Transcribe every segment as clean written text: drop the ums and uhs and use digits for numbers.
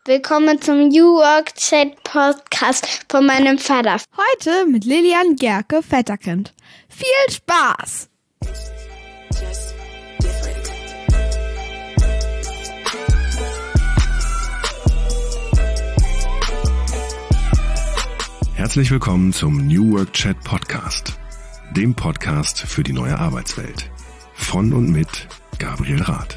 Willkommen zum New Work Chat Podcast von meinem Vater. Heute mit Lilian Gerke Vetterkind. Viel Spaß! Herzlich willkommen zum New Work Chat Podcast, dem Podcast für die neue Arbeitswelt. Von und mit Gabriel Rath.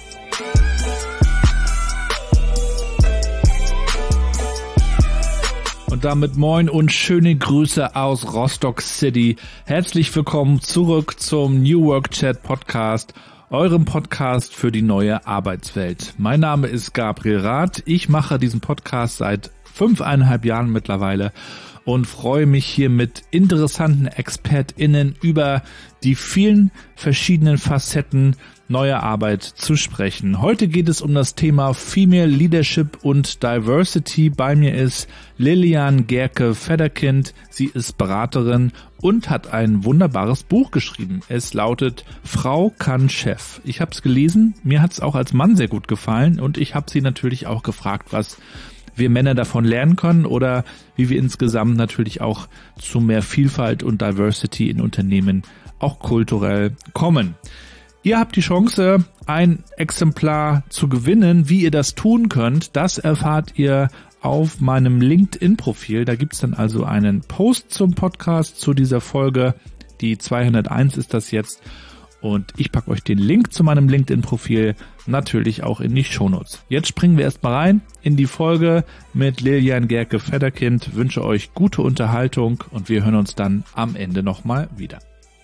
Und damit moin und schöne Grüße aus Rostock City. Herzlich willkommen zurück zum New Work Chat Podcast, eurem Podcast für die neue Arbeitswelt. Mein Name ist Gabriel Rath. Ich mache diesen Podcast seit 5,5 Jahren mittlerweile und freue mich hier mit interessanten ExpertInnen über die vielen verschiedenen Facetten neuer Arbeit zu sprechen. Heute geht es um das Thema Female Leadership und Diversity. Bei mir ist Lilian Gerke Vetterkind. Sie ist Beraterin und hat ein wunderbares Buch geschrieben. Es lautet Frau kann Chef. Ich habe es gelesen, mir hat es auch als Mann sehr gut gefallen und ich habe sie natürlich auch gefragt, was wir Männer davon lernen können oder wie wir insgesamt natürlich auch zu mehr Vielfalt und Diversity in Unternehmen auch kulturell kommen. Ihr habt die Chance, ein Exemplar zu gewinnen. Wie ihr das tun könnt, das erfahrt ihr auf meinem LinkedIn-Profil. Da gibt's dann also einen Post zum Podcast zu dieser Folge. Die 201 ist das jetzt. Und ich packe euch den Link zu meinem LinkedIn-Profil natürlich auch in die Shownotes. Jetzt springen wir erstmal rein in die Folge mit Lilian Gerke Vetterkind. Wünsche euch gute Unterhaltung und wir hören uns dann am Ende nochmal wieder.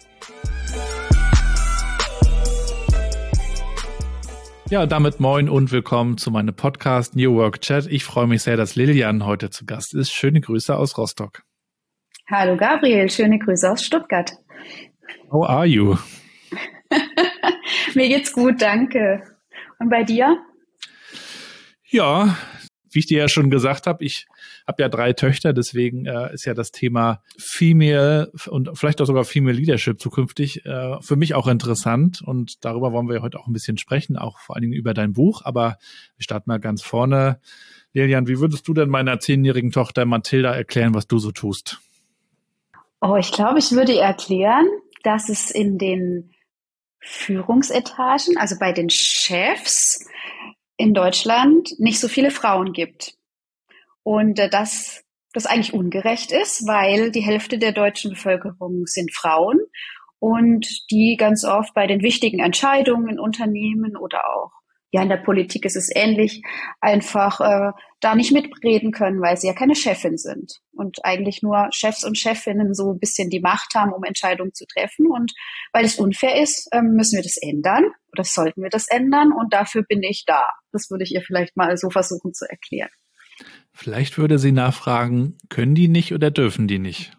Ja, damit moin und willkommen zu meinem Podcast New Work Chat. Ich freue mich sehr, dass Lilian heute zu Gast ist. Schöne Grüße aus Rostock. Hallo Gabriel, schöne Grüße aus Stuttgart. How are you? Mir geht's gut, danke. Und bei dir? Ja, wie ich dir ja schon gesagt habe, ich habe ja 3 Töchter, deswegen ist ja das Thema Female und vielleicht auch sogar Female Leadership zukünftig für mich auch interessant und darüber wollen wir heute auch ein bisschen sprechen, auch vor allen Dingen über dein Buch, aber wir starten mal ganz vorne. Lilian, wie würdest du denn meiner 10-jährigen Tochter Mathilda erklären, was du so tust? Oh, ich glaube, ich würde ihr erklären, dass es in den Führungsetagen, also bei den Chefs in Deutschland nicht so viele Frauen gibt. Und dass das eigentlich ungerecht ist, weil die Hälfte der deutschen Bevölkerung sind Frauen und die ganz oft bei den wichtigen Entscheidungen in Unternehmen oder auch in der Politik ist es ähnlich, einfach da nicht mitreden können, weil sie ja keine Chefin sind und eigentlich nur Chefs und Chefinnen so ein bisschen die Macht haben, um Entscheidungen zu treffen. Und weil es unfair ist, müssen wir das ändern oder sollten wir das ändern und dafür bin ich da. Das würde ich ihr vielleicht mal so versuchen zu erklären. Vielleicht würde sie nachfragen, können die nicht oder dürfen die nicht?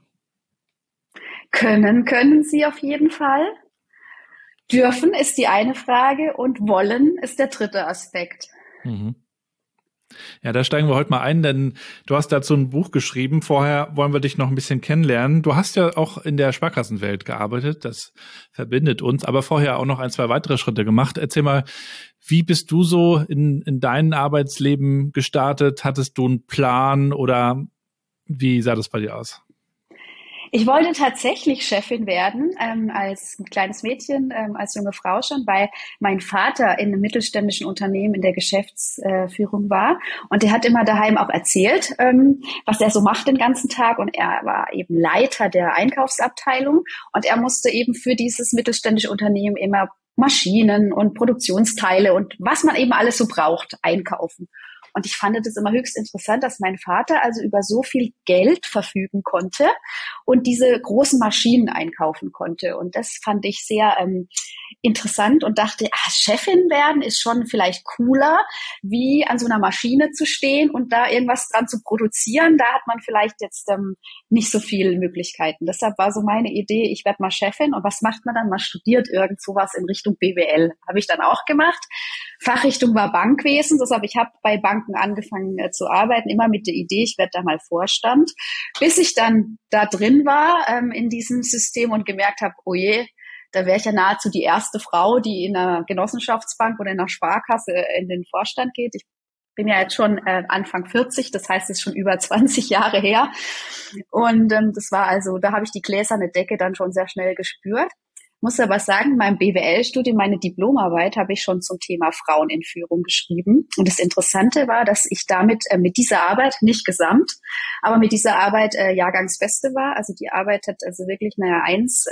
Können sie auf jeden Fall. Dürfen ist die eine Frage und wollen ist der dritte Aspekt. Mhm. Ja, da steigen wir heute mal ein, denn du hast dazu ein Buch geschrieben. Vorher wollen wir dich noch ein bisschen kennenlernen. Du hast ja auch in der Sparkassenwelt gearbeitet, das verbindet uns, aber vorher auch noch 1, 2 weitere Schritte gemacht. Erzähl mal, wie bist du so in dein Arbeitsleben gestartet? Hattest du einen Plan oder wie sah das bei dir aus? Ich wollte tatsächlich Chefin werden, als kleines Mädchen, als junge Frau schon, weil mein Vater in einem mittelständischen Unternehmen in der Geschäftsführung war. Und der hat immer daheim auch erzählt, was er so macht den ganzen Tag. Und er war eben Leiter der Einkaufsabteilung. Und er musste eben für dieses mittelständische Unternehmen immer Maschinen und Produktionsteile und was man eben alles so braucht, einkaufen. Und ich fand das immer höchst interessant, dass mein Vater also über so viel Geld verfügen konnte und diese großen Maschinen einkaufen konnte. Und das fand ich sehr interessant und dachte, Chefin werden ist schon vielleicht cooler, wie an so einer Maschine zu stehen und da irgendwas dran zu produzieren. Da hat man vielleicht jetzt nicht so viele Möglichkeiten. Deshalb war so meine Idee, ich werde mal Chefin. Und was macht man dann? Man studiert irgend sowas in Richtung BWL. Habe ich dann auch gemacht. Fachrichtung war Bankwesen. Deshalb, ich habe bei Banken angefangen zu arbeiten, immer mit der Idee, ich werde da mal Vorstand. Bis ich dann da drin war in diesem System und gemerkt habe, oh je, da wäre ich ja nahezu die erste Frau, die in einer Genossenschaftsbank oder in einer Sparkasse in den Vorstand geht. Ich bin ja jetzt schon Anfang 40, das heißt, es ist schon über 20 Jahre her. Und das war also, da habe ich die gläserne Decke dann schon sehr schnell gespürt. Muss aber sagen, in meinem BWL-Studium, meine Diplomarbeit, habe ich schon zum Thema Frauen in Führung geschrieben. Und das Interessante war, dass ich damit mit dieser Arbeit, nicht gesamt, aber mit dieser Arbeit Jahrgangsbeste war. Also die Arbeit hat also wirklich eine 1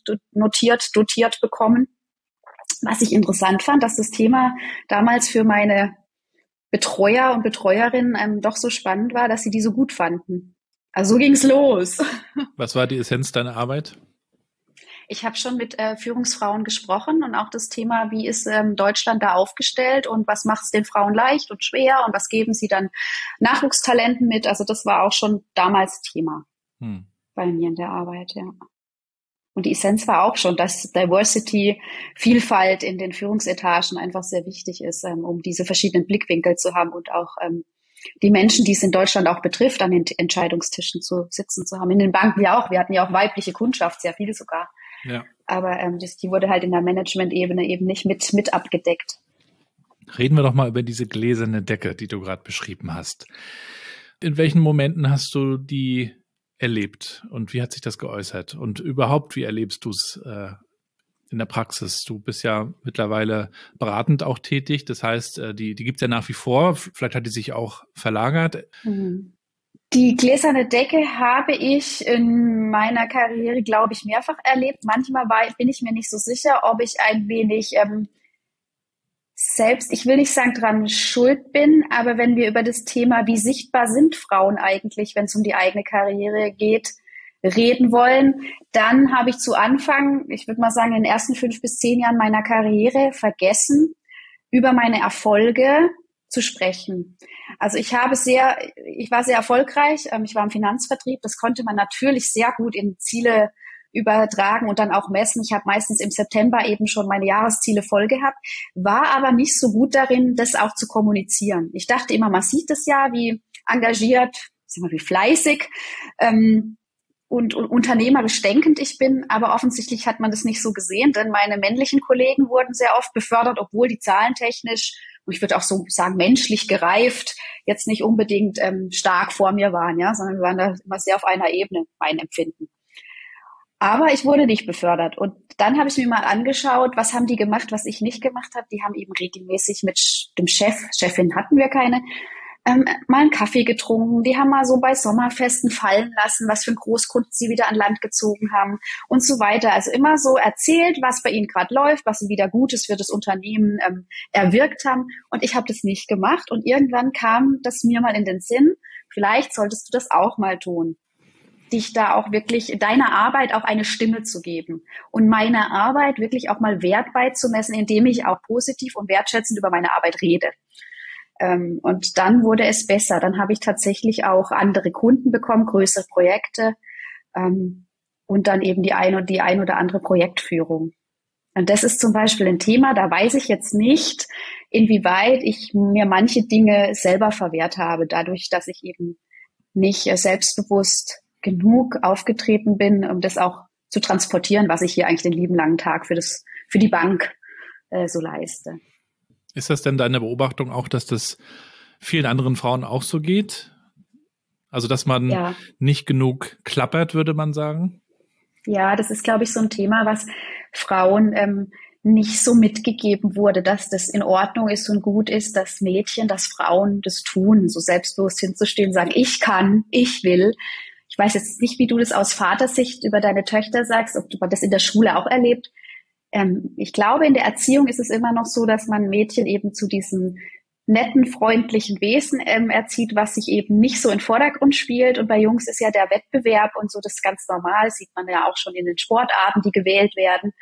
dotiert bekommen. Was ich interessant fand, dass das Thema damals für meine Betreuer und Betreuerinnen doch so spannend war, dass sie die so gut fanden. Also so ging's los. Was war die Essenz deiner Arbeit? Ich habe schon mit Führungsfrauen gesprochen und auch das Thema, wie ist Deutschland da aufgestellt und was macht es den Frauen leicht und schwer und was geben sie dann Nachwuchstalenten mit. Also das war auch schon damals Thema bei mir in der Arbeit, ja. Und die Essenz war auch schon, dass Diversity, Vielfalt in den Führungsetagen einfach sehr wichtig ist, um diese verschiedenen Blickwinkel zu haben und auch die Menschen, die es in Deutschland auch betrifft, an den Entscheidungstischen zu sitzen zu haben. In den Banken ja auch. Wir hatten ja auch weibliche Kundschaft, sehr viel sogar. Ja. Aber die wurde halt in der Management-Ebene eben nicht mit abgedeckt. Reden wir doch mal über diese gläserne Decke, die du gerade beschrieben hast. In welchen Momenten hast du die erlebt und wie hat sich das geäußert? Und überhaupt, wie erlebst du es in der Praxis? Du bist ja mittlerweile beratend auch tätig. Das heißt, die gibt es ja nach wie vor. Vielleicht hat die sich auch verlagert. Die gläserne Decke habe ich in meiner Karriere, glaube ich, mehrfach erlebt. Manchmal bin ich mir nicht so sicher, ob ich ein wenig selbst, ich will nicht sagen, dran schuld bin, aber wenn wir über das Thema, wie sichtbar sind Frauen eigentlich, wenn es um die eigene Karriere geht, reden wollen, dann habe ich zu Anfang, ich würde mal sagen, in den ersten 5 bis 10 Jahren meiner Karriere vergessen, über meine Erfolge zu sprechen. Also ich war sehr erfolgreich, ich war im Finanzvertrieb, das konnte man natürlich sehr gut in Ziele übertragen und dann auch messen. Ich habe meistens im September eben schon meine Jahresziele voll gehabt, war aber nicht so gut darin, das auch zu kommunizieren. Ich dachte immer, man sieht es ja, wie engagiert, wie fleißig und unternehmerisch denkend ich bin, aber offensichtlich hat man das nicht so gesehen, denn meine männlichen Kollegen wurden sehr oft befördert, obwohl die zahlentechnisch, und ich würde auch so sagen, menschlich gereift, jetzt nicht unbedingt stark vor mir waren, ja, sondern wir waren da immer sehr auf einer Ebene, mein Empfinden. Aber ich wurde nicht befördert. Und dann habe ich mir mal angeschaut, was haben die gemacht, was ich nicht gemacht habe. Die haben eben regelmäßig mit dem Chefin hatten wir keine, mal einen Kaffee getrunken. Die haben mal so bei Sommerfesten fallen lassen, was für einen Großkunden sie wieder an Land gezogen haben und so weiter. Also immer so erzählt, was bei ihnen gerade läuft, was sie wieder Gutes für das Unternehmen erwirkt haben. Und ich habe das nicht gemacht. Und irgendwann kam das mir mal in den Sinn, vielleicht solltest du das auch mal tun. Dich da auch wirklich, deiner Arbeit auch eine Stimme zu geben und meiner Arbeit wirklich auch mal Wert beizumessen, indem ich auch positiv und wertschätzend über meine Arbeit rede. Und dann wurde es besser. Dann habe ich tatsächlich auch andere Kunden bekommen, größere Projekte und dann eben die ein oder andere Projektführung. Und das ist zum Beispiel ein Thema, da weiß ich jetzt nicht, inwieweit ich mir manche Dinge selber verwehrt habe, dadurch, dass ich eben nicht selbstbewusst genug aufgetreten bin, um das auch zu transportieren, was ich hier eigentlich den lieben langen Tag für die Bank so leiste. Ist das denn deine Beobachtung auch, dass das vielen anderen Frauen auch so geht? Also, dass man nicht genug klappert, würde man sagen? Ja, das ist, glaube ich, so ein Thema, was Frauen nicht so mitgegeben wurde, dass das in Ordnung ist und gut ist, dass Mädchen, dass Frauen das tun, so selbstbewusst hinzustehen, sagen, ich kann, ich will. Ich weiß jetzt nicht, wie du das aus Vatersicht über deine Töchter sagst, ob du das in der Schule auch erlebt. Ich glaube, in der Erziehung ist es immer noch so, dass man Mädchen eben zu diesem netten, freundlichen Wesen erzieht, was sich eben nicht so im Vordergrund spielt. Und bei Jungs ist ja der Wettbewerb und so, das ist ganz normal, sieht man ja auch schon in den Sportarten, die gewählt werden.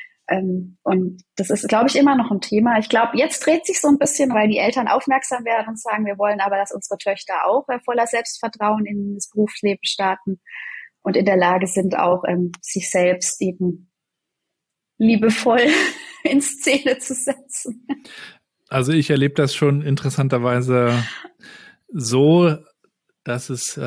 Und das ist, glaube ich, immer noch ein Thema. Ich glaube, jetzt dreht sich so ein bisschen, weil die Eltern aufmerksam werden und sagen, wir wollen aber, dass unsere Töchter auch voller Selbstvertrauen in das Berufsleben starten und in der Lage sind, auch sich selbst eben liebevoll in Szene zu setzen. Also ich erlebe das schon interessanterweise so, dass es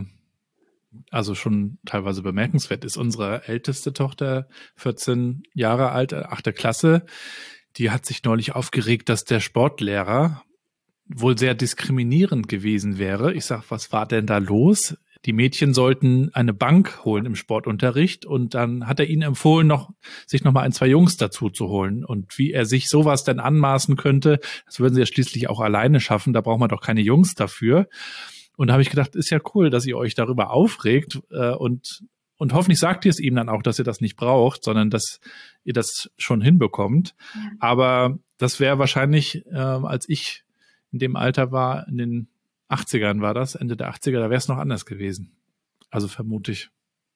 also schon teilweise bemerkenswert ist. Unsere älteste Tochter, 14 Jahre alt, 8. Klasse, die hat sich neulich aufgeregt, dass der Sportlehrer wohl sehr diskriminierend gewesen wäre. Ich sag, was war denn da los? Die Mädchen sollten eine Bank holen im Sportunterricht und dann hat er ihnen empfohlen, sich noch mal 1, 2 Jungs dazu zu holen. Und wie er sich sowas denn anmaßen könnte, das würden sie ja schließlich auch alleine schaffen, da braucht man doch keine Jungs dafür. Und da habe ich gedacht, ist ja cool, dass ihr euch darüber aufregt und hoffentlich sagt ihr es ihm dann auch, dass ihr das nicht braucht, sondern dass ihr das schon hinbekommt. Ja. Aber das wäre wahrscheinlich, als ich in dem Alter war, in den 80ern war das, Ende der 80er, da wäre es noch anders gewesen. Also vermute ich.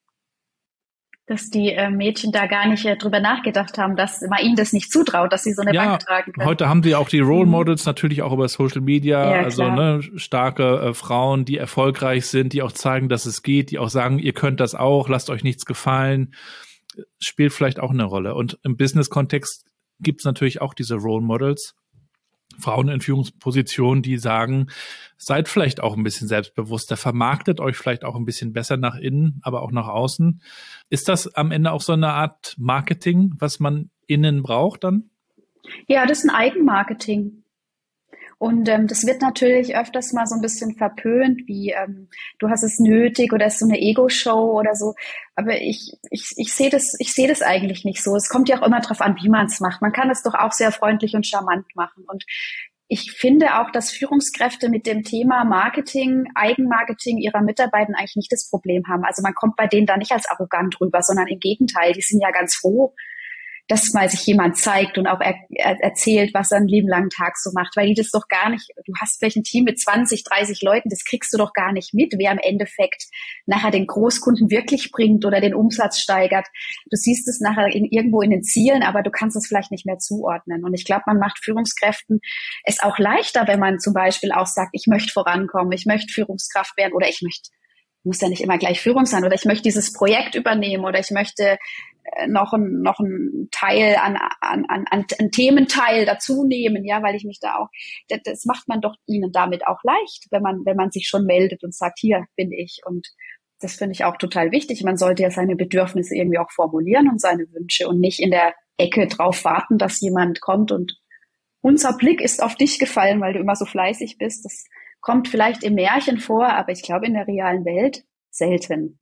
Dass die Mädchen da gar nicht drüber nachgedacht haben, dass man ihnen das nicht zutraut, dass sie so eine Bank tragen können. Heute haben sie auch die Role Models natürlich auch über Social Media, ja, also starke Frauen, die erfolgreich sind, die auch zeigen, dass es geht, die auch sagen, ihr könnt das auch, lasst euch nichts gefallen, spielt vielleicht auch eine Rolle. Und im Business-Kontext gibt es natürlich auch diese Role Models, Frauen in Führungspositionen, die sagen, seid vielleicht auch ein bisschen selbstbewusster, vermarktet euch vielleicht auch ein bisschen besser nach innen, aber auch nach außen. Ist das am Ende auch so eine Art Marketing, was man innen braucht dann? Ja, das ist ein Eigenmarketing. Und das wird natürlich öfters mal so ein bisschen verpönt, wie du hast es nötig oder es ist so eine Ego-Show oder so. Aber ich sehe das eigentlich nicht so. Es kommt ja auch immer drauf an, wie man es macht. Man kann es doch auch sehr freundlich und charmant machen. Und ich finde auch, dass Führungskräfte mit dem Thema Marketing, Eigenmarketing ihrer Mitarbeiter eigentlich nicht das Problem haben. Also man kommt bei denen da nicht als arrogant rüber, sondern im Gegenteil. Die sind ja ganz froh, dass mal sich jemand zeigt und auch erzählt, was er einen lieben langen Tag so macht, weil die das doch gar nicht, du hast vielleicht ein Team mit 20, 30 Leuten, das kriegst du doch gar nicht mit, wer im Endeffekt nachher den Großkunden wirklich bringt oder den Umsatz steigert. Du siehst es nachher irgendwo in den Zielen, aber du kannst es vielleicht nicht mehr zuordnen. Und ich glaube, man macht Führungskräften es auch leichter, wenn man zum Beispiel auch sagt, ich möchte vorankommen, ich möchte Führungskraft werden oder muss ja nicht immer gleich Führung sein, oder ich möchte dieses Projekt übernehmen oder ich möchte noch ein Teil an Thementeil dazu nehmen, ja, weil ich mich da auch, das macht man doch ihnen damit auch leicht, wenn man sich schon meldet und sagt, hier bin ich. Und das finde ich auch total wichtig. Man sollte ja seine Bedürfnisse irgendwie auch formulieren und seine Wünsche und nicht in der Ecke drauf warten, dass jemand kommt und unser Blick ist auf dich gefallen, weil du immer so fleißig bist. Das kommt vielleicht im Märchen vor, aber ich glaube in der realen Welt selten.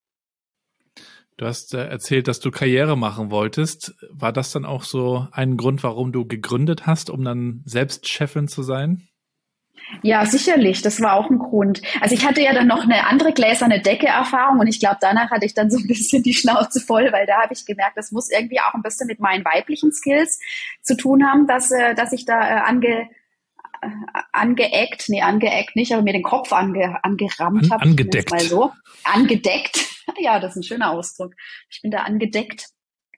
Du hast erzählt, dass du Karriere machen wolltest. War das dann auch so ein Grund, warum du gegründet hast, um dann selbst Chefin zu sein? Ja, sicherlich. Das war auch ein Grund. Also ich hatte ja dann noch eine andere gläserne Decke-Erfahrung und ich glaube, danach hatte ich dann so ein bisschen die Schnauze voll, weil da habe ich gemerkt, das muss irgendwie auch ein bisschen mit meinen weiblichen Skills zu tun haben, dass ich da angeeckt nicht, aber mir den Kopf angerammt habe. Angedeckt. Mal so. Angedeckt. Ja, das ist ein schöner Ausdruck. Ich bin da angedeckt.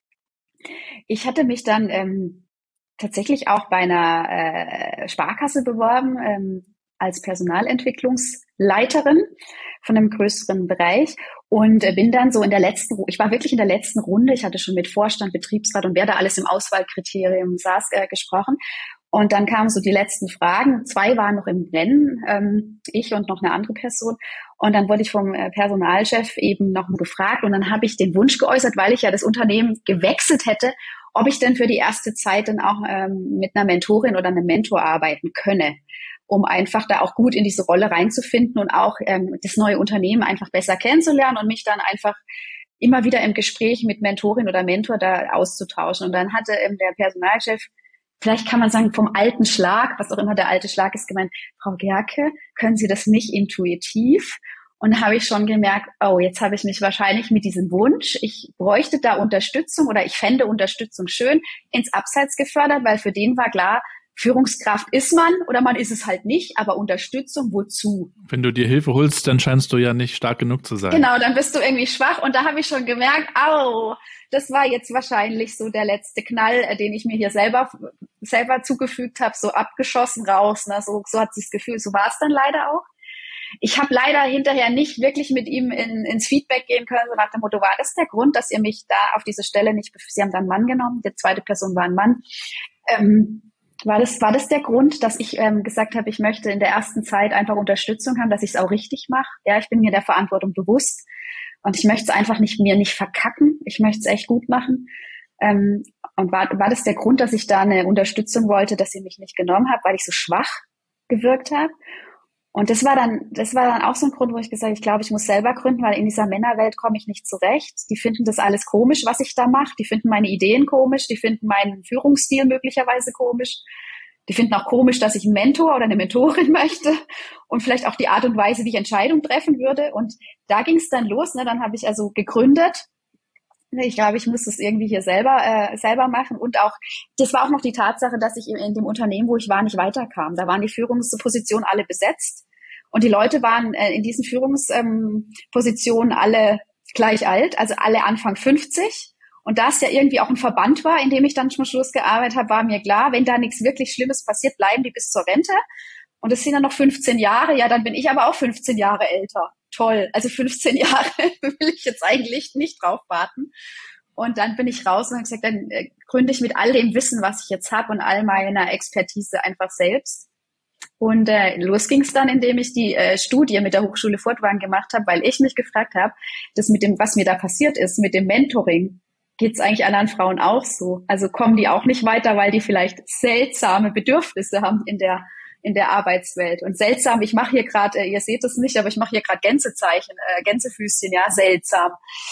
Ich hatte mich dann tatsächlich auch bei einer Sparkasse beworben als Personalentwicklungsleiterin von einem größeren Bereich und bin dann so ich war wirklich in der letzten Runde, ich hatte schon mit Vorstand, Betriebsrat und wer da alles im Auswahlkriterium saß, gesprochen. Und dann kamen so die letzten Fragen. 2 waren noch im Rennen, ich und noch eine andere Person. Und dann wurde ich vom Personalchef eben noch gefragt. Und dann habe ich den Wunsch geäußert, weil ich ja das Unternehmen gewechselt hätte, ob ich denn für die erste Zeit dann auch mit einer Mentorin oder einem Mentor arbeiten könne, um einfach da auch gut in diese Rolle reinzufinden und auch das neue Unternehmen einfach besser kennenzulernen und mich dann einfach immer wieder im Gespräch mit Mentorin oder Mentor da auszutauschen. Und dann hatte der Personalchef, vielleicht kann man sagen, vom alten Schlag, was auch immer der alte Schlag ist, gemeint, Frau Gerke, können Sie das nicht intuitiv? Und da habe ich schon gemerkt, oh, jetzt habe ich mich wahrscheinlich mit diesem Wunsch, ich bräuchte da Unterstützung oder ich fände Unterstützung schön, ins Abseits gefördert, weil für den war klar, Führungskraft ist man oder man ist es halt nicht, aber Unterstützung wozu? Wenn du dir Hilfe holst, dann scheinst du ja nicht stark genug zu sein. Genau, dann bist du irgendwie schwach und da habe ich schon gemerkt, au, das war jetzt wahrscheinlich so der letzte Knall, den ich mir hier selber zugefügt habe, so abgeschossen raus, ne? So hat sich das Gefühl, so war es dann leider auch. Ich habe leider hinterher nicht wirklich mit ihm ins Feedback gehen können, so nach dem Motto, war das der Grund, dass ihr mich da auf diese Stelle nicht, Sie haben dann einen Mann genommen, die zweite Person war ein Mann, war das der Grund, dass ich gesagt habe, ich möchte in der ersten Zeit einfach Unterstützung haben, dass ich es auch richtig mache? Ja, ich bin mir der Verantwortung bewusst und ich möchte es einfach mir nicht verkacken. Ich möchte es echt gut machen. Und war das der Grund, dass ich da eine Unterstützung wollte, dass sie mich nicht genommen hat, weil ich so schwach gewirkt habe. Und das war dann auch so ein Grund, wo ich gesagt habe, ich glaube, ich muss selber gründen, weil in dieser Männerwelt komme ich nicht zurecht. Die finden das alles komisch, was ich da mache. Die finden meine Ideen komisch. Die finden meinen Führungsstil möglicherweise komisch. Die finden auch komisch, dass ich einen Mentor oder eine Mentorin möchte und vielleicht auch die Art und Weise, wie ich Entscheidungen treffen würde. Und da ging es dann los. Ne? Dann habe ich also gegründet. Ich glaube, ich muss das irgendwie hier selber machen. Und auch, das war auch noch die Tatsache, dass ich in dem Unternehmen, wo ich war, nicht weiterkam. Da waren die Führungspositionen alle besetzt. Und die Leute waren in diesen Führungspositionen alle gleich alt, also alle Anfang 50. Und da es ja irgendwie auch ein Verband war, in dem ich dann zum Schluss gearbeitet habe, war mir klar, wenn da nichts wirklich Schlimmes passiert, bleiben die bis zur Rente. Und es sind dann noch 15 Jahre. Ja, dann bin ich aber auch 15 Jahre älter. Toll. Also 15 Jahre will ich jetzt eigentlich nicht drauf warten. Und dann bin ich raus und habe gesagt, dann gründe ich mit all dem Wissen, was ich jetzt habe und all meiner Expertise einfach selbst. Und los ging es dann, indem ich die Studie mit der Hochschule Furtwangen gemacht habe, weil ich mich gefragt habe, das mit dem, was mir da passiert ist, mit dem Mentoring, geht es eigentlich anderen Frauen auch so? Also kommen die auch nicht weiter, weil die vielleicht seltsame Bedürfnisse haben in der Arbeitswelt. Und seltsam, ich mache hier gerade, ihr seht es nicht, aber ich mache hier gerade Gänsezeichen, Gänsefüßchen, ja, seltsam.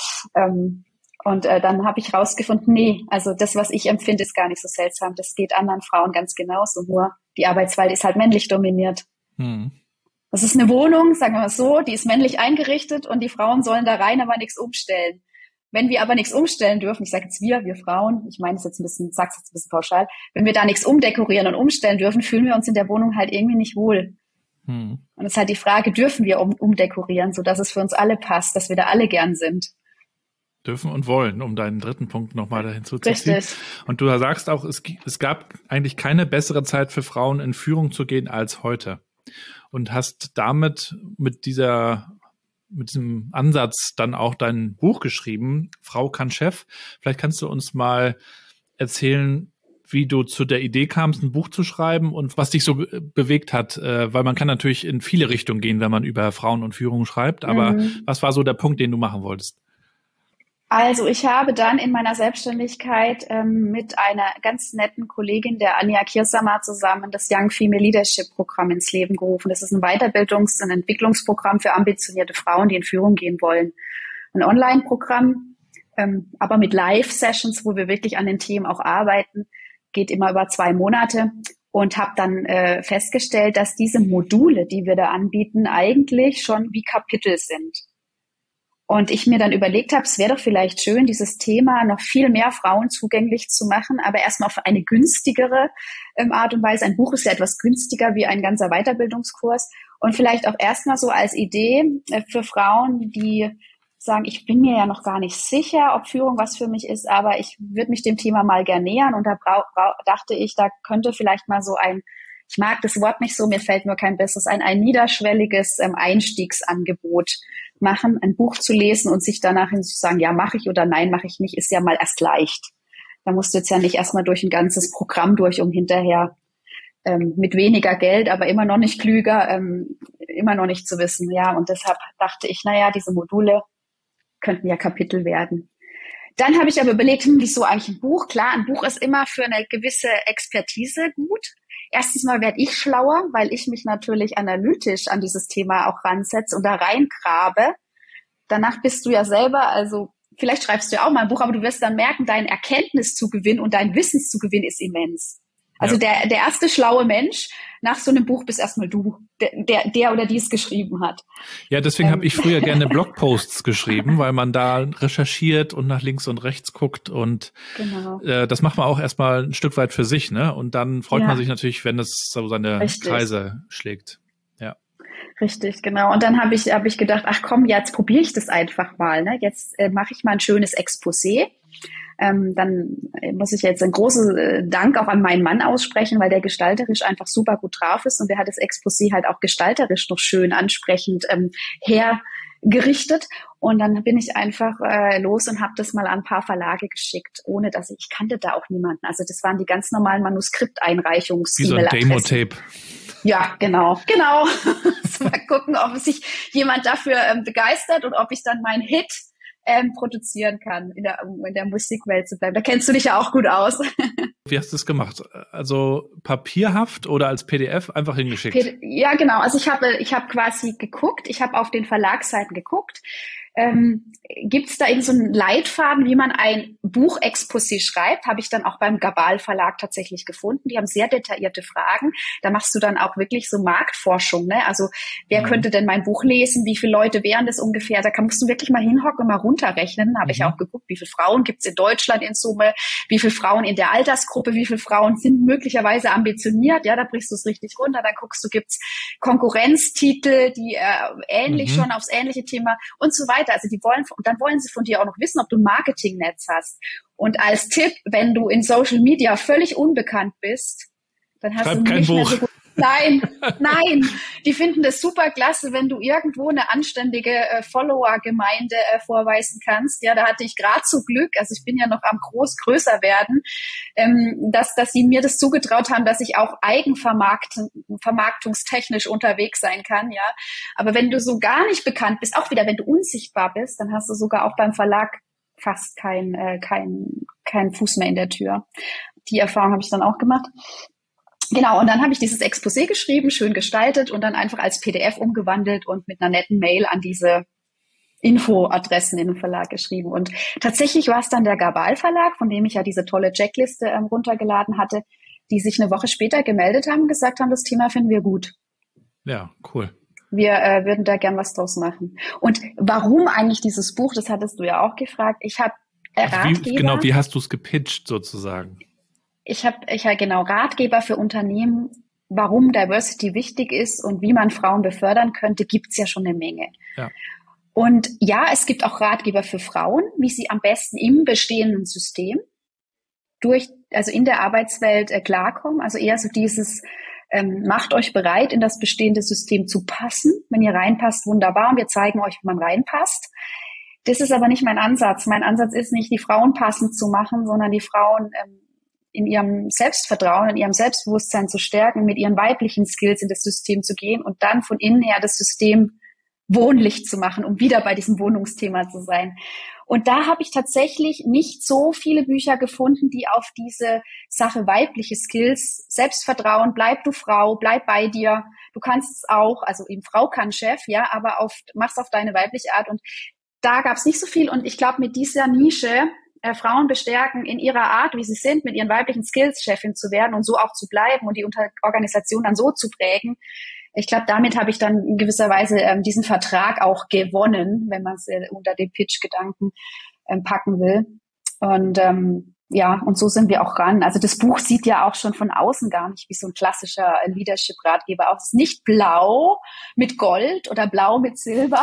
Und dann habe ich rausgefunden, nee, also das, was ich empfinde, ist gar nicht so seltsam. Das geht anderen Frauen ganz genauso. Nur die Arbeitswelt ist halt männlich dominiert. Das ist eine Wohnung, sagen wir mal so, die ist männlich eingerichtet und die Frauen sollen da rein, aber nichts umstellen. Wenn wir aber nichts umstellen dürfen, ich sage jetzt wir Frauen, ich meine es jetzt sag's jetzt ein bisschen pauschal, wenn wir da nichts umdekorieren und umstellen dürfen, fühlen wir uns in der Wohnung halt irgendwie nicht wohl. Und es ist halt die Frage, dürfen wir umdekorieren, sodass es für uns alle passt, dass wir da alle gern sind. Dürfen und wollen, um deinen dritten Punkt nochmal hinzuzuziehen. Richtig. Und du sagst auch, es gab eigentlich keine bessere Zeit für Frauen in Führung zu gehen als heute. Und hast damit mit diesem Ansatz dann auch dein Buch geschrieben, Frau kann Chef. Vielleicht kannst du uns mal erzählen, wie du zu der Idee kamst, ein Buch zu schreiben und was dich so bewegt hat, weil man kann natürlich in viele Richtungen gehen, wenn man über Frauen und Führung schreibt, aber was war so der Punkt, den du machen wolltest? Also ich habe dann in meiner Selbstständigkeit mit einer ganz netten Kollegin, der Anja Kirsamer, zusammen das Young Female Leadership Programm ins Leben gerufen. Das ist ein Weiterbildungs- und Entwicklungsprogramm für ambitionierte Frauen, die in Führung gehen wollen. Ein Online-Programm, aber mit Live-Sessions, wo wir wirklich an den Themen auch arbeiten, geht immer über 2 Monate. Und habe dann festgestellt, dass diese Module, die wir da anbieten, eigentlich schon wie Kapitel sind. Und ich mir dann überlegt habe, es wäre doch vielleicht schön, dieses Thema noch viel mehr Frauen zugänglich zu machen, aber erstmal auf eine günstigere Art und Weise. Ein Buch ist ja etwas günstiger wie ein ganzer Weiterbildungskurs. Und vielleicht auch erstmal so als Idee für Frauen, die sagen, ich bin mir ja noch gar nicht sicher, ob Führung was für mich ist, aber ich würde mich dem Thema mal gern nähern. Und da dachte ich, da könnte vielleicht mal so ich mag das Wort nicht so, mir fällt nur kein besseres ein niederschwelliges Einstiegsangebot machen, ein Buch zu lesen und sich danach hin zu sagen, ja, mache ich oder nein, mache ich nicht, ist ja mal erst leicht. Da musst du jetzt ja nicht erstmal durch ein ganzes Programm durch, um hinterher mit weniger Geld, aber immer noch nicht klüger, immer noch nicht zu wissen. Ja, und deshalb dachte ich, diese Module könnten ja Kapitel werden. Dann habe ich aber überlegt, wieso eigentlich ein Buch? Klar, ein Buch ist immer für eine gewisse Expertise gut. Erstens mal werde ich schlauer, weil ich mich natürlich analytisch an dieses Thema auch ransetze und da reingrabe. Danach bist du ja selber, also vielleicht schreibst du ja auch mal ein Buch, aber du wirst dann merken, dein Erkenntniszugewinn und dein Wissenszugewinn ist immens. Also der erste schlaue Mensch nach so einem Buch bist erstmal du, der oder die es geschrieben hat. Ja, deswegen habe ich früher gerne Blogposts geschrieben, weil man da recherchiert und nach links und rechts guckt und genau. Das macht man auch erstmal ein Stück weit für sich, ne? Und dann freut man sich natürlich, wenn es so seine Kreise schlägt. Ja. Richtig, genau. Und dann habe ich gedacht, ach komm, jetzt probiere ich das einfach mal, ne? Jetzt mache ich mal ein schönes Exposé. Dann muss ich jetzt einen großen Dank auch an meinen Mann aussprechen, weil der gestalterisch einfach super gut drauf ist und der hat das Exposé halt auch gestalterisch noch schön ansprechend hergerichtet. Und dann bin ich einfach los und habe das mal an ein paar Verlage geschickt, ohne dass ich kannte da auch niemanden. Also das waren die ganz normalen Manuskripteinreichungs-E-Mail-Adressen. Wie so ein Demo-Tape. Ja, genau. Mal gucken, ob sich jemand dafür begeistert und ob ich dann meinen Hit produzieren kann, in der Musikwelt zu bleiben. Da kennst du dich ja auch gut aus. Wie hast du es gemacht? Also papierhaft oder als PDF einfach hingeschickt? Ja, genau. Also ich habe quasi geguckt, ich habe auf den Verlagsseiten geguckt. Gibt es da irgend so einen Leitfaden, wie man ein Buchexposé schreibt? Habe ich dann auch beim Gabal Verlag tatsächlich gefunden. Die haben sehr detaillierte Fragen. Da machst du dann auch wirklich so Marktforschung, ne? Also wer könnte denn mein Buch lesen? Wie viele Leute wären das ungefähr? Da musst du wirklich mal hinhocken und mal runterrechnen. Habe ich auch geguckt, wie viele Frauen gibt es in Deutschland in Summe? Wie viele Frauen in der Altersgruppe? Wie viele Frauen sind möglicherweise ambitioniert? Ja, da brichst du es richtig runter. Dann guckst du, gibt's Konkurrenztitel, die ähnlich schon aufs ähnliche Thema und so weiter. Also dann wollen sie von dir auch noch wissen, ob du ein Marketingnetz hast. Und als Tipp, wenn du in Social Media völlig unbekannt bist, dann hast du nicht mehr so gut. Nein. Die finden das super klasse, wenn du irgendwo eine anständige Follower-Gemeinde vorweisen kannst. Ja, da hatte ich gerade so Glück, also ich bin ja noch am größer werden, dass sie mir das zugetraut haben, dass ich auch vermarktungstechnisch unterwegs sein kann. Ja, aber wenn du so gar nicht bekannt bist, auch wieder, wenn du unsichtbar bist, dann hast du sogar auch beim Verlag fast keinen Fuß mehr in der Tür. Die Erfahrung habe ich dann auch gemacht. Genau, und dann habe ich dieses Exposé geschrieben, schön gestaltet und dann einfach als PDF umgewandelt und mit einer netten Mail an diese Infoadressen in den Verlag geschrieben. Und tatsächlich war es dann der Gabal Verlag, von dem ich ja diese tolle Checkliste runtergeladen hatte, die sich eine Woche später gemeldet haben und gesagt haben, das Thema finden wir gut. Ja, cool. Wir würden da gern was draus machen. Und warum eigentlich dieses Buch, das hattest du ja auch gefragt. Ich habe Ratgeber. Wie hast du es gepitcht sozusagen? Ich habe genau Ratgeber für Unternehmen, warum Diversity wichtig ist und wie man Frauen befördern könnte, gibt's ja schon eine Menge. Ja. Und ja, es gibt auch Ratgeber für Frauen, wie sie am besten im bestehenden System also in der Arbeitswelt klarkommen. Also eher so dieses, macht euch bereit, in das bestehende System zu passen. Wenn ihr reinpasst, wunderbar. Und wir zeigen euch, wie man reinpasst. Das ist aber nicht mein Ansatz. Mein Ansatz ist nicht, die Frauen passend zu machen, sondern die Frauen in ihrem Selbstvertrauen, in ihrem Selbstbewusstsein zu stärken, mit ihren weiblichen Skills in das System zu gehen und dann von innen her das System wohnlich zu machen, um wieder bei diesem Wohnungsthema zu sein. Und da habe ich tatsächlich nicht so viele Bücher gefunden, die auf diese Sache weibliche Skills, Selbstvertrauen, bleib du Frau, bleib bei dir, du kannst es auch, also eben Frau kann Chef, ja, aber mach's auf deine weibliche Art. Und da gab es nicht so viel. Und ich glaube, mit dieser Nische Frauen bestärken, in ihrer Art, wie sie sind, mit ihren weiblichen Skills Chefin zu werden und so auch zu bleiben und die Organisation dann so zu prägen. Ich glaube, damit habe ich dann in gewisser Weise diesen Vertrag auch gewonnen, wenn man es unter den Pitch-Gedanken packen will. Und und so sind wir auch ran. Also das Buch sieht ja auch schon von außen gar nicht wie so ein klassischer Leadership-Ratgeber aus. Es ist nicht blau mit Gold oder blau mit Silber,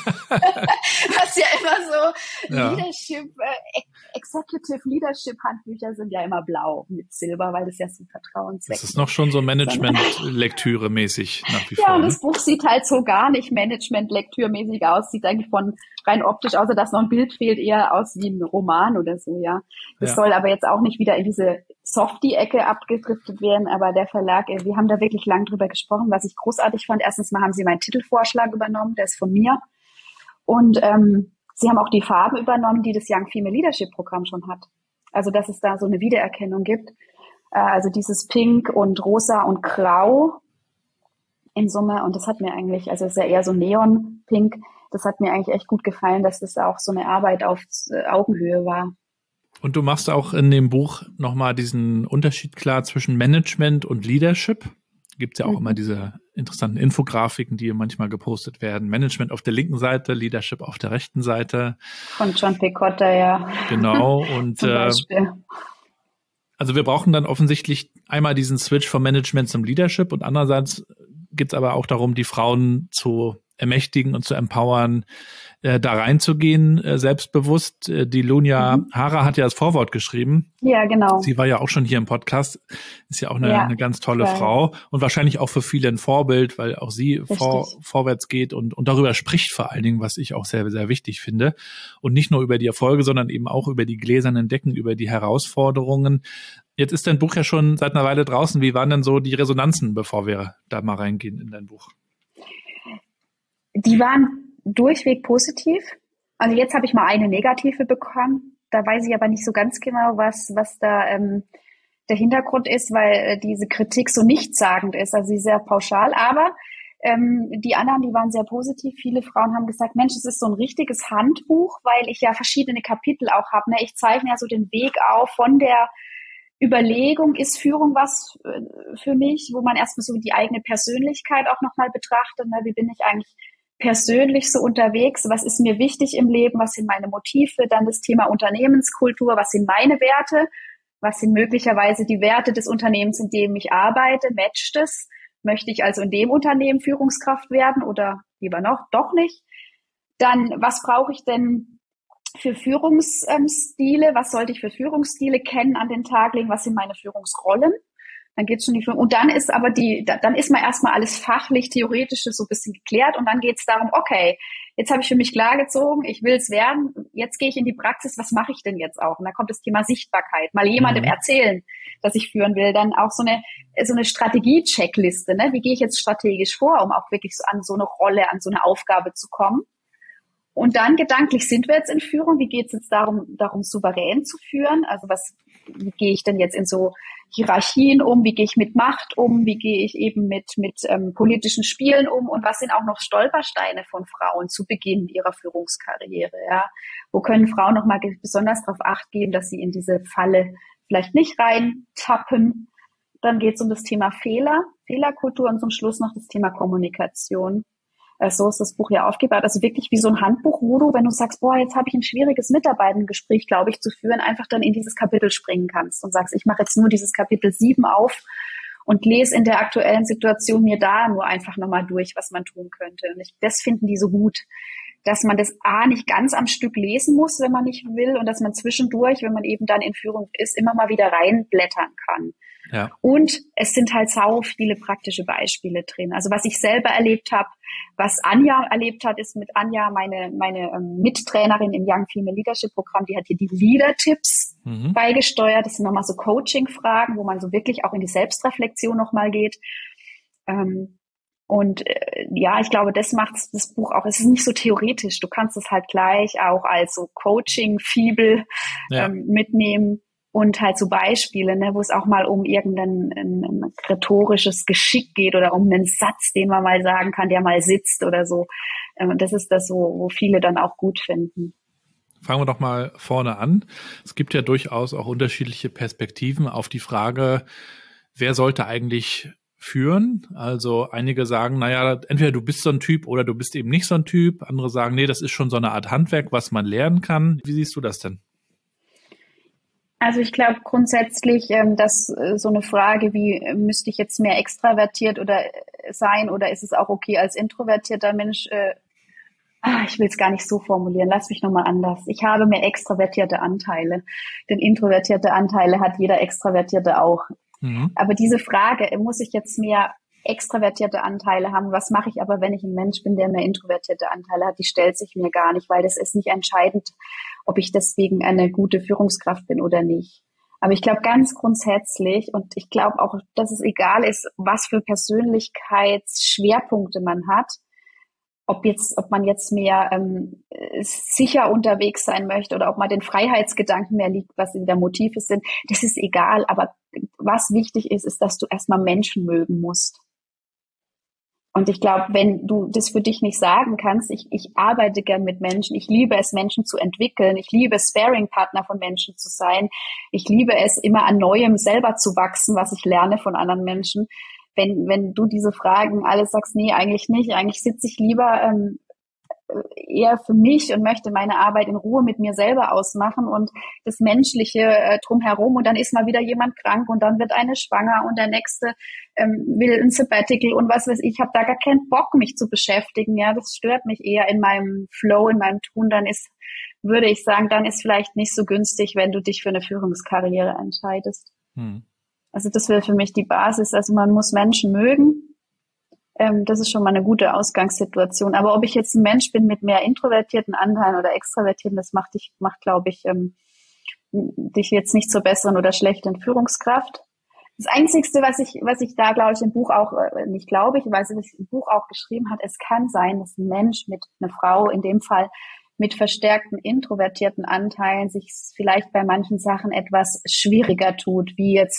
was ja immer so Leadership, Executive Leadership Handbücher sind ja immer blau mit Silber, weil das ja so vertrauenswürdig ist. Das ist noch schon so Management-Lektüre mäßig nach wie vor. Ja, und das Buch sieht halt so gar nicht Management-Lektüre-mäßig aus. Sieht eigentlich von rein optisch, außer dass noch ein Bild fehlt, eher aus wie ein Roman oder so, ja. Das soll aber jetzt auch nicht wieder in diese Softie-Ecke abgedriftet werden, aber der Verlag, wir haben da wirklich lang drüber gesprochen, was ich großartig fand. Erstens mal haben sie meinen Titelvorschlag übernommen, der ist von mir. Und sie haben auch die Farben übernommen, die das Young Female Leadership Programm schon hat. Also, dass es da so eine Wiedererkennung gibt. Also dieses Pink und Rosa und Grau in Summe. Und das hat mir eigentlich, also es ist ja eher so Neon-Pink, das hat mir eigentlich echt gut gefallen, dass das auch so eine Arbeit auf Augenhöhe war. Und du machst auch in dem Buch nochmal diesen Unterschied klar zwischen Management und Leadership. Gibt es ja auch immer diese interessanten Infografiken, die manchmal gepostet werden. Management auf der linken Seite, Leadership auf der rechten Seite. Von John Picotta, ja. Genau. Und zum Beispiel. Also wir brauchen dann offensichtlich einmal diesen Switch vom Management zum Leadership und andererseits geht es aber auch darum, die Frauen zu ermächtigen und zu empowern, da reinzugehen, selbstbewusst. Die Lunia Hara hat ja das Vorwort geschrieben. Ja, genau. Sie war ja auch schon hier im Podcast, ist ja auch eine ganz tolle Frau und wahrscheinlich auch für viele ein Vorbild, weil auch sie vorwärts geht und darüber spricht vor allen Dingen, was ich auch sehr, sehr wichtig finde. Und nicht nur über die Erfolge, sondern eben auch über die gläsernen Decken, über die Herausforderungen. Jetzt ist dein Buch ja schon seit einer Weile draußen. Wie waren denn so die Resonanzen, bevor wir da mal reingehen in dein Buch? Die waren durchweg positiv. Also jetzt habe ich mal eine negative bekommen. Da weiß ich aber nicht so ganz genau, was da Der Hintergrund ist, weil diese Kritik so nichtssagend ist, also sie ist sehr pauschal, aber die anderen, die waren sehr positiv. Viele Frauen haben gesagt, Mensch, es ist so ein richtiges Handbuch, weil ich ja verschiedene Kapitel auch habe. Ne? Ich zeichne ja so den Weg auf von der Überlegung, ist Führung was für mich, wo man erstmal so die eigene Persönlichkeit auch nochmal betrachtet. Ne? Wie bin ich eigentlich persönlich so unterwegs? Was ist mir wichtig im Leben? Was sind meine Motive? Dann das Thema Unternehmenskultur. Was sind meine Werte? Was sind möglicherweise die Werte des Unternehmens, in dem ich arbeite? Matcht es? Möchte ich also in dem Unternehmen Führungskraft werden oder lieber noch, doch nicht? Dann, was brauche ich denn für Führungsstile? Was sollte ich für Führungsstile kennen an den Tag legen? Was sind meine Führungsrollen? Dann geht's schon die Führung. Und dann ist aber dann ist mal erstmal alles fachlich, theoretische so ein bisschen geklärt und dann geht's darum, okay, jetzt habe ich für mich klargezogen, ich will es werden, jetzt gehe ich in die Praxis, was mache ich denn jetzt auch? Und da kommt das Thema Sichtbarkeit, mal jemandem erzählen, dass ich führen will, dann auch so eine Strategie-Checkliste, ne? Wie gehe ich jetzt strategisch vor, um auch wirklich so an so eine Rolle, an so eine Aufgabe zu kommen? Und dann gedanklich sind wir jetzt in Führung, wie geht es jetzt darum souverän zu führen? Also wie gehe ich denn jetzt in so Hierarchien um, wie gehe ich mit Macht um, wie gehe ich eben mit politischen Spielen um und was sind auch noch Stolpersteine von Frauen zu Beginn ihrer Führungskarriere, ja? Wo können Frauen nochmal besonders darauf Acht geben, dass sie in diese Falle vielleicht nicht reintappen? Dann geht es um das Thema Fehlerkultur und zum Schluss noch das Thema Kommunikation. So ist das Buch ja aufgebaut. Also wirklich wie so ein Handbuch, wo du, wenn du sagst, boah, jetzt habe ich ein schwieriges Mitarbeitergespräch, glaube ich, zu führen, einfach dann in dieses Kapitel springen kannst und sagst, ich mache jetzt nur dieses Kapitel 7 auf und lese in der aktuellen Situation mir da nur einfach nochmal durch, was man tun könnte. Und das finden die so gut, dass man das nicht ganz am Stück lesen muss, wenn man nicht will, und dass man zwischendurch, wenn man eben dann in Führung ist, immer mal wieder reinblättern kann. Ja. Und es sind halt sau viele praktische Beispiele drin. Also was ich selber erlebt habe, was Anja erlebt hat, ist mit Anja, meine Mittrainerin im Young Female Leadership Programm, die hat hier die Leader-Tipps beigesteuert. Das sind nochmal so Coaching-Fragen, wo man so wirklich auch in die Selbstreflexion nochmal geht. Ich glaube, das macht das Buch auch. Es ist nicht so theoretisch. Du kannst es halt gleich auch als so Coaching-Fibel mitnehmen. Und halt so Beispiele, ne, wo es auch mal um irgendein ein rhetorisches Geschick geht oder um einen Satz, den man mal sagen kann, der mal sitzt oder so. Das ist das, wo viele dann auch gut finden. Fangen wir doch mal vorne an. Es gibt ja durchaus auch unterschiedliche Perspektiven auf die Frage, wer sollte eigentlich führen? Also einige sagen, naja, entweder du bist so ein Typ oder du bist eben nicht so ein Typ. Andere sagen, nee, das ist schon so eine Art Handwerk, was man lernen kann. Wie siehst du das denn? Also ich glaube grundsätzlich, dass so eine Frage wie, müsste ich jetzt mehr extravertiert oder sein oder ist es auch okay als introvertierter Mensch, ich will es gar nicht so formulieren, lass mich nochmal anders. Ich habe mehr extravertierte Anteile, denn introvertierte Anteile hat jeder Extravertierte auch. Aber diese Frage, muss ich jetzt mehr extravertierte Anteile haben, was mache ich aber, wenn ich ein Mensch bin, der mehr introvertierte Anteile hat, die stellt sich mir gar nicht, weil das ist nicht entscheidend, ob ich deswegen eine gute Führungskraft bin oder nicht. Aber ich glaube ganz grundsätzlich, und ich glaube auch, dass es egal ist, was für Persönlichkeitsschwerpunkte man hat, ob man jetzt mehr sicher unterwegs sein möchte oder ob man den Freiheitsgedanken mehr liegt, was in der Motive sind, das ist egal. Aber was wichtig ist, ist, dass du erstmal Menschen mögen musst. Und ich glaube, wenn du das für dich nicht sagen kannst, ich arbeite gern mit Menschen, ich liebe es, Menschen zu entwickeln, ich liebe es, Sparing-Partner von Menschen zu sein, ich liebe es, immer an Neuem selber zu wachsen, was ich lerne von anderen Menschen. Wenn du diese Fragen alles sagst, nee, eigentlich nicht, eigentlich sitze ich lieber eher für mich und möchte meine Arbeit in Ruhe mit mir selber ausmachen und das Menschliche drumherum, und dann ist mal wieder jemand krank und dann wird eine schwanger und der nächste will ein Sabbatical und was weiß ich, habe da gar keinen Bock, mich zu beschäftigen. Ja, das stört mich eher in meinem Flow, in meinem Tun. Würde ich sagen, dann ist vielleicht nicht so günstig, wenn du dich für eine Führungskarriere entscheidest. Also das wäre für mich die Basis. Also man muss Menschen mögen. Das ist schon mal eine gute Ausgangssituation. Aber ob ich jetzt ein Mensch bin mit mehr introvertierten Anteilen oder extravertierten, das macht, glaube ich, dich jetzt nicht zur besseren oder schlechteren Führungskraft. Das Einzigste, was ich da, glaube ich, im Buch auch, nicht glaube ich, weil es im Buch auch geschrieben hat, es kann sein, dass ein Mensch eine Frau in dem Fall mit verstärkten introvertierten Anteilen sich vielleicht bei manchen Sachen etwas schwieriger tut, wie jetzt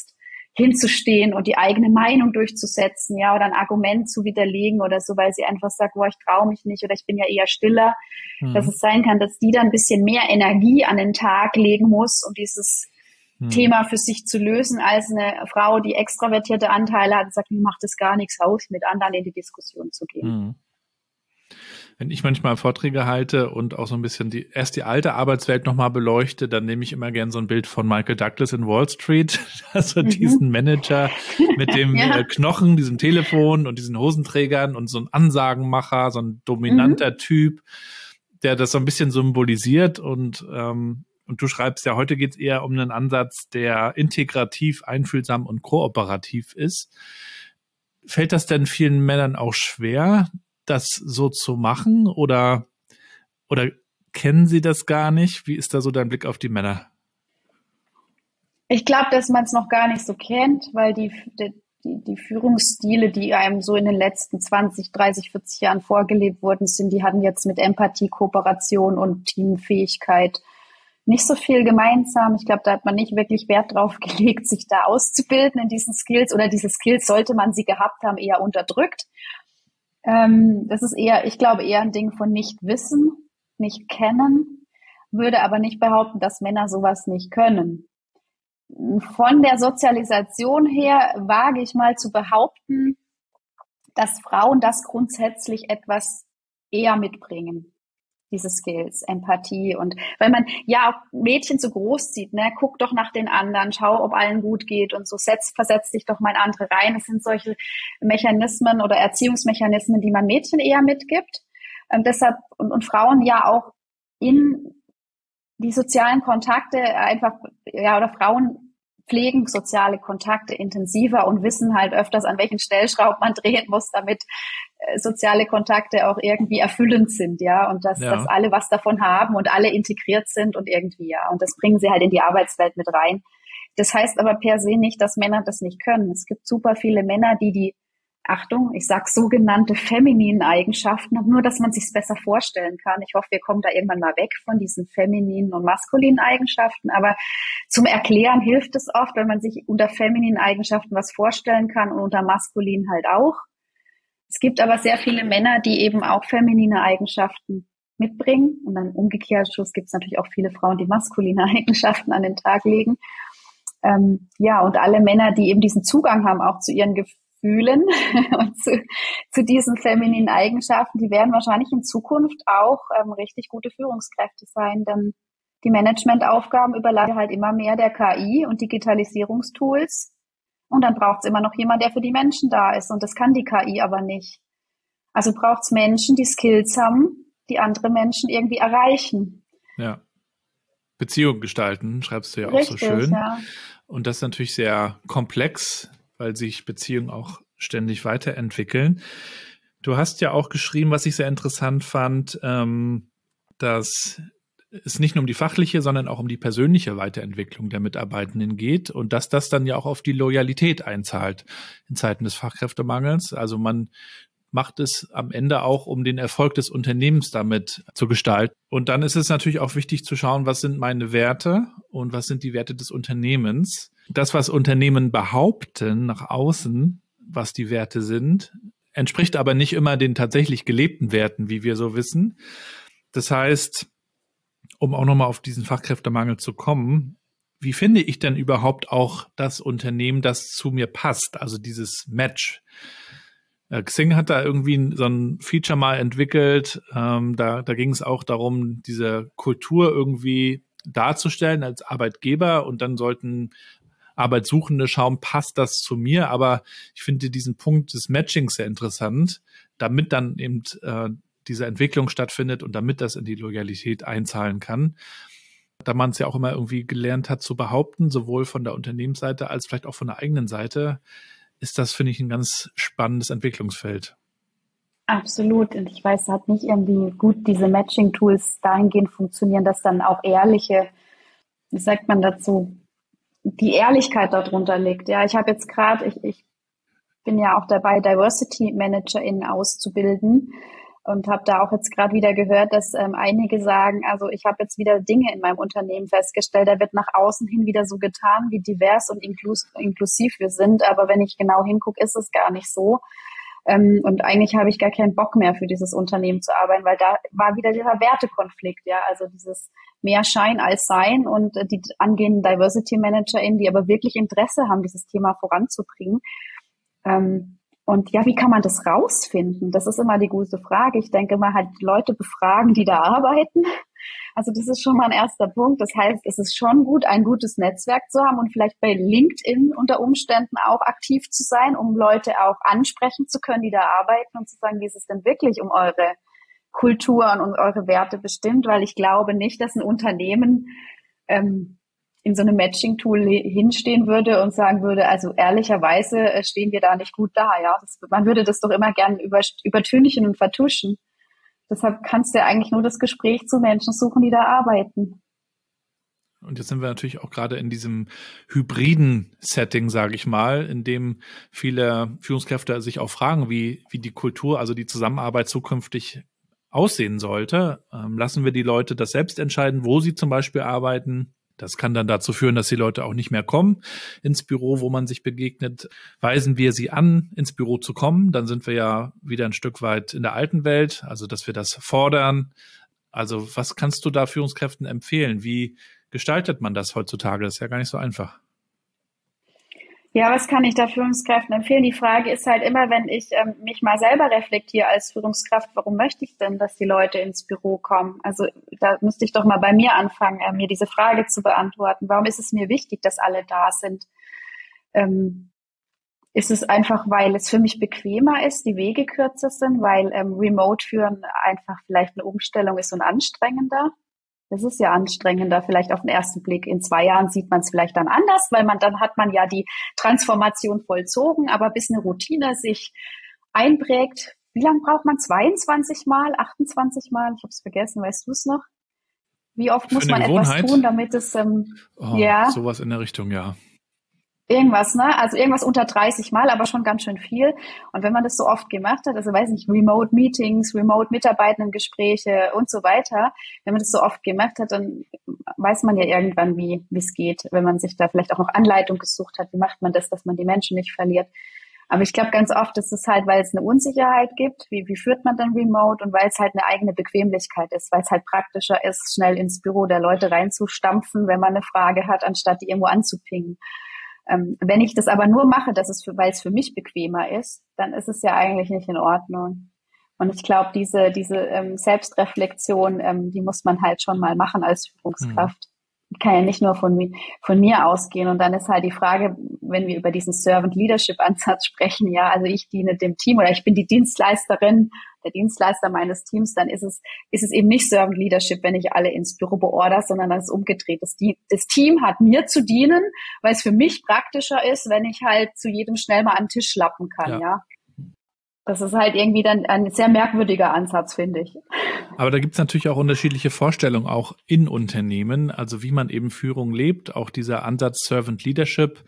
hinzustehen und die eigene Meinung durchzusetzen, ja, oder ein Argument zu widerlegen oder so, weil sie einfach sagt, boah, ich traue mich nicht oder ich bin ja eher stiller, dass es sein kann, dass die dann ein bisschen mehr Energie an den Tag legen muss, um dieses Thema für sich zu lösen, als eine Frau, die extravertierte Anteile hat und sagt, mir macht es gar nichts aus, mit anderen in die Diskussion zu gehen. Wenn ich manchmal Vorträge halte und auch so ein bisschen die alte Arbeitswelt nochmal beleuchte, dann nehme ich immer gern so ein Bild von Michael Douglas in Wall Street, also diesen Manager mit dem Knochen, diesem Telefon und diesen Hosenträgern und so ein Ansagenmacher, so ein dominanter Typ, der das so ein bisschen symbolisiert und du schreibst ja, heute geht es eher um einen Ansatz, der integrativ, einfühlsam und kooperativ ist. Fällt das denn vielen Männern auch schwer, das so zu machen oder kennen sie das gar nicht? Wie ist da so dein Blick auf die Männer? Ich glaube, dass man es noch gar nicht so kennt, weil die Führungsstile, die einem so in den letzten 20, 30, 40 Jahren vorgelebt worden sind, die hatten jetzt mit Empathie, Kooperation und Teamfähigkeit nicht so viel gemeinsam. Ich glaube, da hat man nicht wirklich Wert drauf gelegt, sich da auszubilden in diesen Skills, oder diese Skills, sollte man sie gehabt haben, eher unterdrückt. Das ist ich glaube, eher ein Ding von nicht wissen, nicht kennen, würde aber nicht behaupten, dass Männer sowas nicht können. Von der Sozialisation her wage ich mal zu behaupten, dass Frauen das grundsätzlich etwas eher mitbringen, diese Skills, Empathie. Und weil man ja auch Mädchen so groß sieht, ne, guck doch nach den anderen, schau, ob allen gut geht und so, versetz dich doch mal in andere rein. Es sind solche Mechanismen oder Erziehungsmechanismen, die man Mädchen eher mitgibt. Deshalb und Frauen ja auch in die sozialen Kontakte einfach, ja, oder Frauen pflegen soziale Kontakte intensiver und wissen halt öfters, an welchen Stellschrauben man drehen muss, damit soziale Kontakte auch irgendwie erfüllend sind, ja, und dass alle was davon haben und alle integriert sind und irgendwie, ja, und das bringen sie halt in die Arbeitswelt mit rein. Das heißt aber per se nicht, dass Männer das nicht können. Es gibt super viele Männer, die Achtung, ich sag sogenannte femininen Eigenschaften, nur dass man sich's besser vorstellen kann. Ich hoffe, wir kommen da irgendwann mal weg von diesen femininen und maskulinen Eigenschaften, aber zum Erklären hilft es oft, wenn man sich unter femininen Eigenschaften was vorstellen kann und unter maskulinen halt auch. Es gibt aber sehr viele Männer, die eben auch feminine Eigenschaften mitbringen, und dann umgekehrt gibt es natürlich auch viele Frauen, die maskuline Eigenschaften an den Tag legen. Ja, und alle Männer, die eben diesen Zugang haben, auch zu ihren Gefühlen und zu diesen femininen Eigenschaften, die werden wahrscheinlich in Zukunft auch richtig gute Führungskräfte sein, denn die Managementaufgaben überladen halt immer mehr der KI und Digitalisierungstools, und dann braucht es immer noch jemand, der für die Menschen da ist, und das kann die KI aber nicht. Also braucht es Menschen, die Skills haben, die andere Menschen irgendwie erreichen. Ja. Beziehung gestalten, schreibst du ja Richtig, auch so schön. Ja. Und das ist natürlich sehr komplex, weil sich Beziehungen auch ständig weiterentwickeln. Du hast ja auch geschrieben, was ich sehr interessant fand, dass es nicht nur um die fachliche, sondern auch um die persönliche Weiterentwicklung der Mitarbeitenden geht und dass das dann ja auch auf die Loyalität einzahlt in Zeiten des Fachkräftemangels. Also man macht es am Ende auch, um den Erfolg des Unternehmens damit zu gestalten. Und dann ist es natürlich auch wichtig zu schauen, was sind meine Werte und was sind die Werte des Unternehmens. Das, was Unternehmen behaupten nach außen, was die Werte sind, entspricht aber nicht immer den tatsächlich gelebten Werten, wie wir so wissen. Das heißt, um auch nochmal auf diesen Fachkräftemangel zu kommen, wie finde ich denn überhaupt auch das Unternehmen, das zu mir passt, also dieses Match? Xing hat da irgendwie so ein Feature mal entwickelt, da ging es auch darum, diese Kultur irgendwie darzustellen als Arbeitgeber, und dann sollten Arbeitssuchende schauen, passt das zu mir, aber ich finde diesen Punkt des Matchings sehr interessant, damit dann eben diese Entwicklung stattfindet und damit das in die Loyalität einzahlen kann. Da man es ja auch immer irgendwie gelernt hat zu behaupten, sowohl von der Unternehmensseite als vielleicht auch von der eigenen Seite, ist das, finde ich, ein ganz spannendes Entwicklungsfeld. Absolut. Und ich weiß, es hat nicht irgendwie gut diese Matching-Tools dahingehend funktionieren, dass dann auch ehrliche, wie sagt man dazu, die Ehrlichkeit darunter liegt. Ja, ich habe jetzt gerade, ich bin ja auch dabei, Diversity ManagerInnen auszubilden. Und habe da auch jetzt gerade wieder gehört, dass einige sagen, also ich habe jetzt wieder Dinge in meinem Unternehmen festgestellt, da wird nach außen hin wieder so getan, wie divers und inklusiv wir sind, aber wenn ich genau hingucke, ist es gar nicht so. Und eigentlich habe ich gar keinen Bock mehr für dieses Unternehmen zu arbeiten, weil da war wieder dieser Wertekonflikt, ja, also dieses mehr Schein als Sein und die angehenden Diversity ManagerInnen, die aber wirklich Interesse haben, dieses Thema voranzubringen. Und ja, wie kann man das rausfinden? Das ist immer die gute Frage. Ich denke mal, halt Leute befragen, die da arbeiten. Also das ist schon mal ein erster Punkt. Das heißt, es ist schon gut, ein gutes Netzwerk zu haben und vielleicht bei LinkedIn unter Umständen auch aktiv zu sein, um Leute auch ansprechen zu können, die da arbeiten und zu sagen, wie ist es denn wirklich um eure Kultur und eure Werte bestimmt? Weil ich glaube nicht, dass ein Unternehmen in so einem Matching-Tool hinstehen würde und sagen würde, also ehrlicherweise stehen wir da nicht gut da. Ja, man würde das doch immer gern übertünchen und vertuschen. Deshalb kannst du ja eigentlich nur das Gespräch zu Menschen suchen, die da arbeiten. Und jetzt sind wir natürlich auch gerade in diesem hybriden Setting, sage ich mal, in dem viele Führungskräfte sich auch fragen, wie die Kultur, also die Zusammenarbeit zukünftig aussehen sollte. Lassen wir die Leute das selbst entscheiden, wo sie zum Beispiel arbeiten? Das kann dann dazu führen, dass die Leute auch nicht mehr kommen ins Büro, wo man sich begegnet. Weisen wir sie an, ins Büro zu kommen, dann sind wir ja wieder ein Stück weit in der alten Welt, also dass wir das fordern. Also was kannst du da Führungskräften empfehlen? Wie gestaltet man das heutzutage? Das ist ja gar nicht so einfach. Ja, was kann ich da Führungskräften empfehlen? Die Frage ist halt immer, wenn ich mich mal selber reflektiere als Führungskraft, warum möchte ich denn, dass die Leute ins Büro kommen? Also da müsste ich doch mal bei mir anfangen, mir diese Frage zu beantworten. Warum ist es mir wichtig, dass alle da sind? Ist es einfach, weil es für mich bequemer ist, die Wege kürzer sind, weil Remote führen einfach vielleicht eine Umstellung ist und anstrengender? Das ist ja anstrengender, vielleicht auf den ersten Blick. In 2 Jahren sieht man es vielleicht dann anders, weil dann hat man ja die Transformation vollzogen, aber bis eine Routine sich einprägt, wie lange braucht man? 22 Mal, 28 Mal? Ich habe es vergessen, weißt du es noch? Wie oft muss man etwas tun, damit es, sowas in der Richtung, ja. Irgendwas, ne? Also irgendwas unter 30 Mal, aber schon ganz schön viel. Und wenn man das so oft gemacht hat, also weiß nicht, Remote Meetings, Remote Mitarbeitendengespräche und so weiter, wenn man das so oft gemacht hat, dann weiß man ja irgendwann, wie es geht, wenn man sich da vielleicht auch noch Anleitung gesucht hat, wie macht man das, dass man die Menschen nicht verliert. Aber ich glaube ganz oft ist es halt, weil es eine Unsicherheit gibt, wie führt man dann Remote und weil es halt eine eigene Bequemlichkeit ist, weil es halt praktischer ist, schnell ins Büro der Leute reinzustampfen, wenn man eine Frage hat, anstatt die irgendwo anzupingen. Wenn ich das aber nur mache, weil es für mich bequemer ist, dann ist es ja eigentlich nicht in Ordnung. Und ich glaube, diese Selbstreflexion, die muss man halt schon mal machen als Führungskraft. Kann ja nicht nur von mir ausgehen. Und dann ist halt die Frage, wenn wir über diesen Servant Leadership Ansatz sprechen, ja, also ich diene dem Team oder ich bin die Dienstleisterin, der Dienstleister meines Teams, dann ist es eben nicht Servant Leadership, wenn ich alle ins Büro beorder, sondern das ist umgedreht. Das Team hat mir zu dienen, weil es für mich praktischer ist, wenn ich halt zu jedem schnell mal an den Tisch schlappen kann, ja. Das ist halt irgendwie dann ein sehr merkwürdiger Ansatz, finde ich. Aber da gibt es natürlich auch unterschiedliche Vorstellungen, auch in Unternehmen, also wie man eben Führung lebt, auch dieser Ansatz Servant Leadership,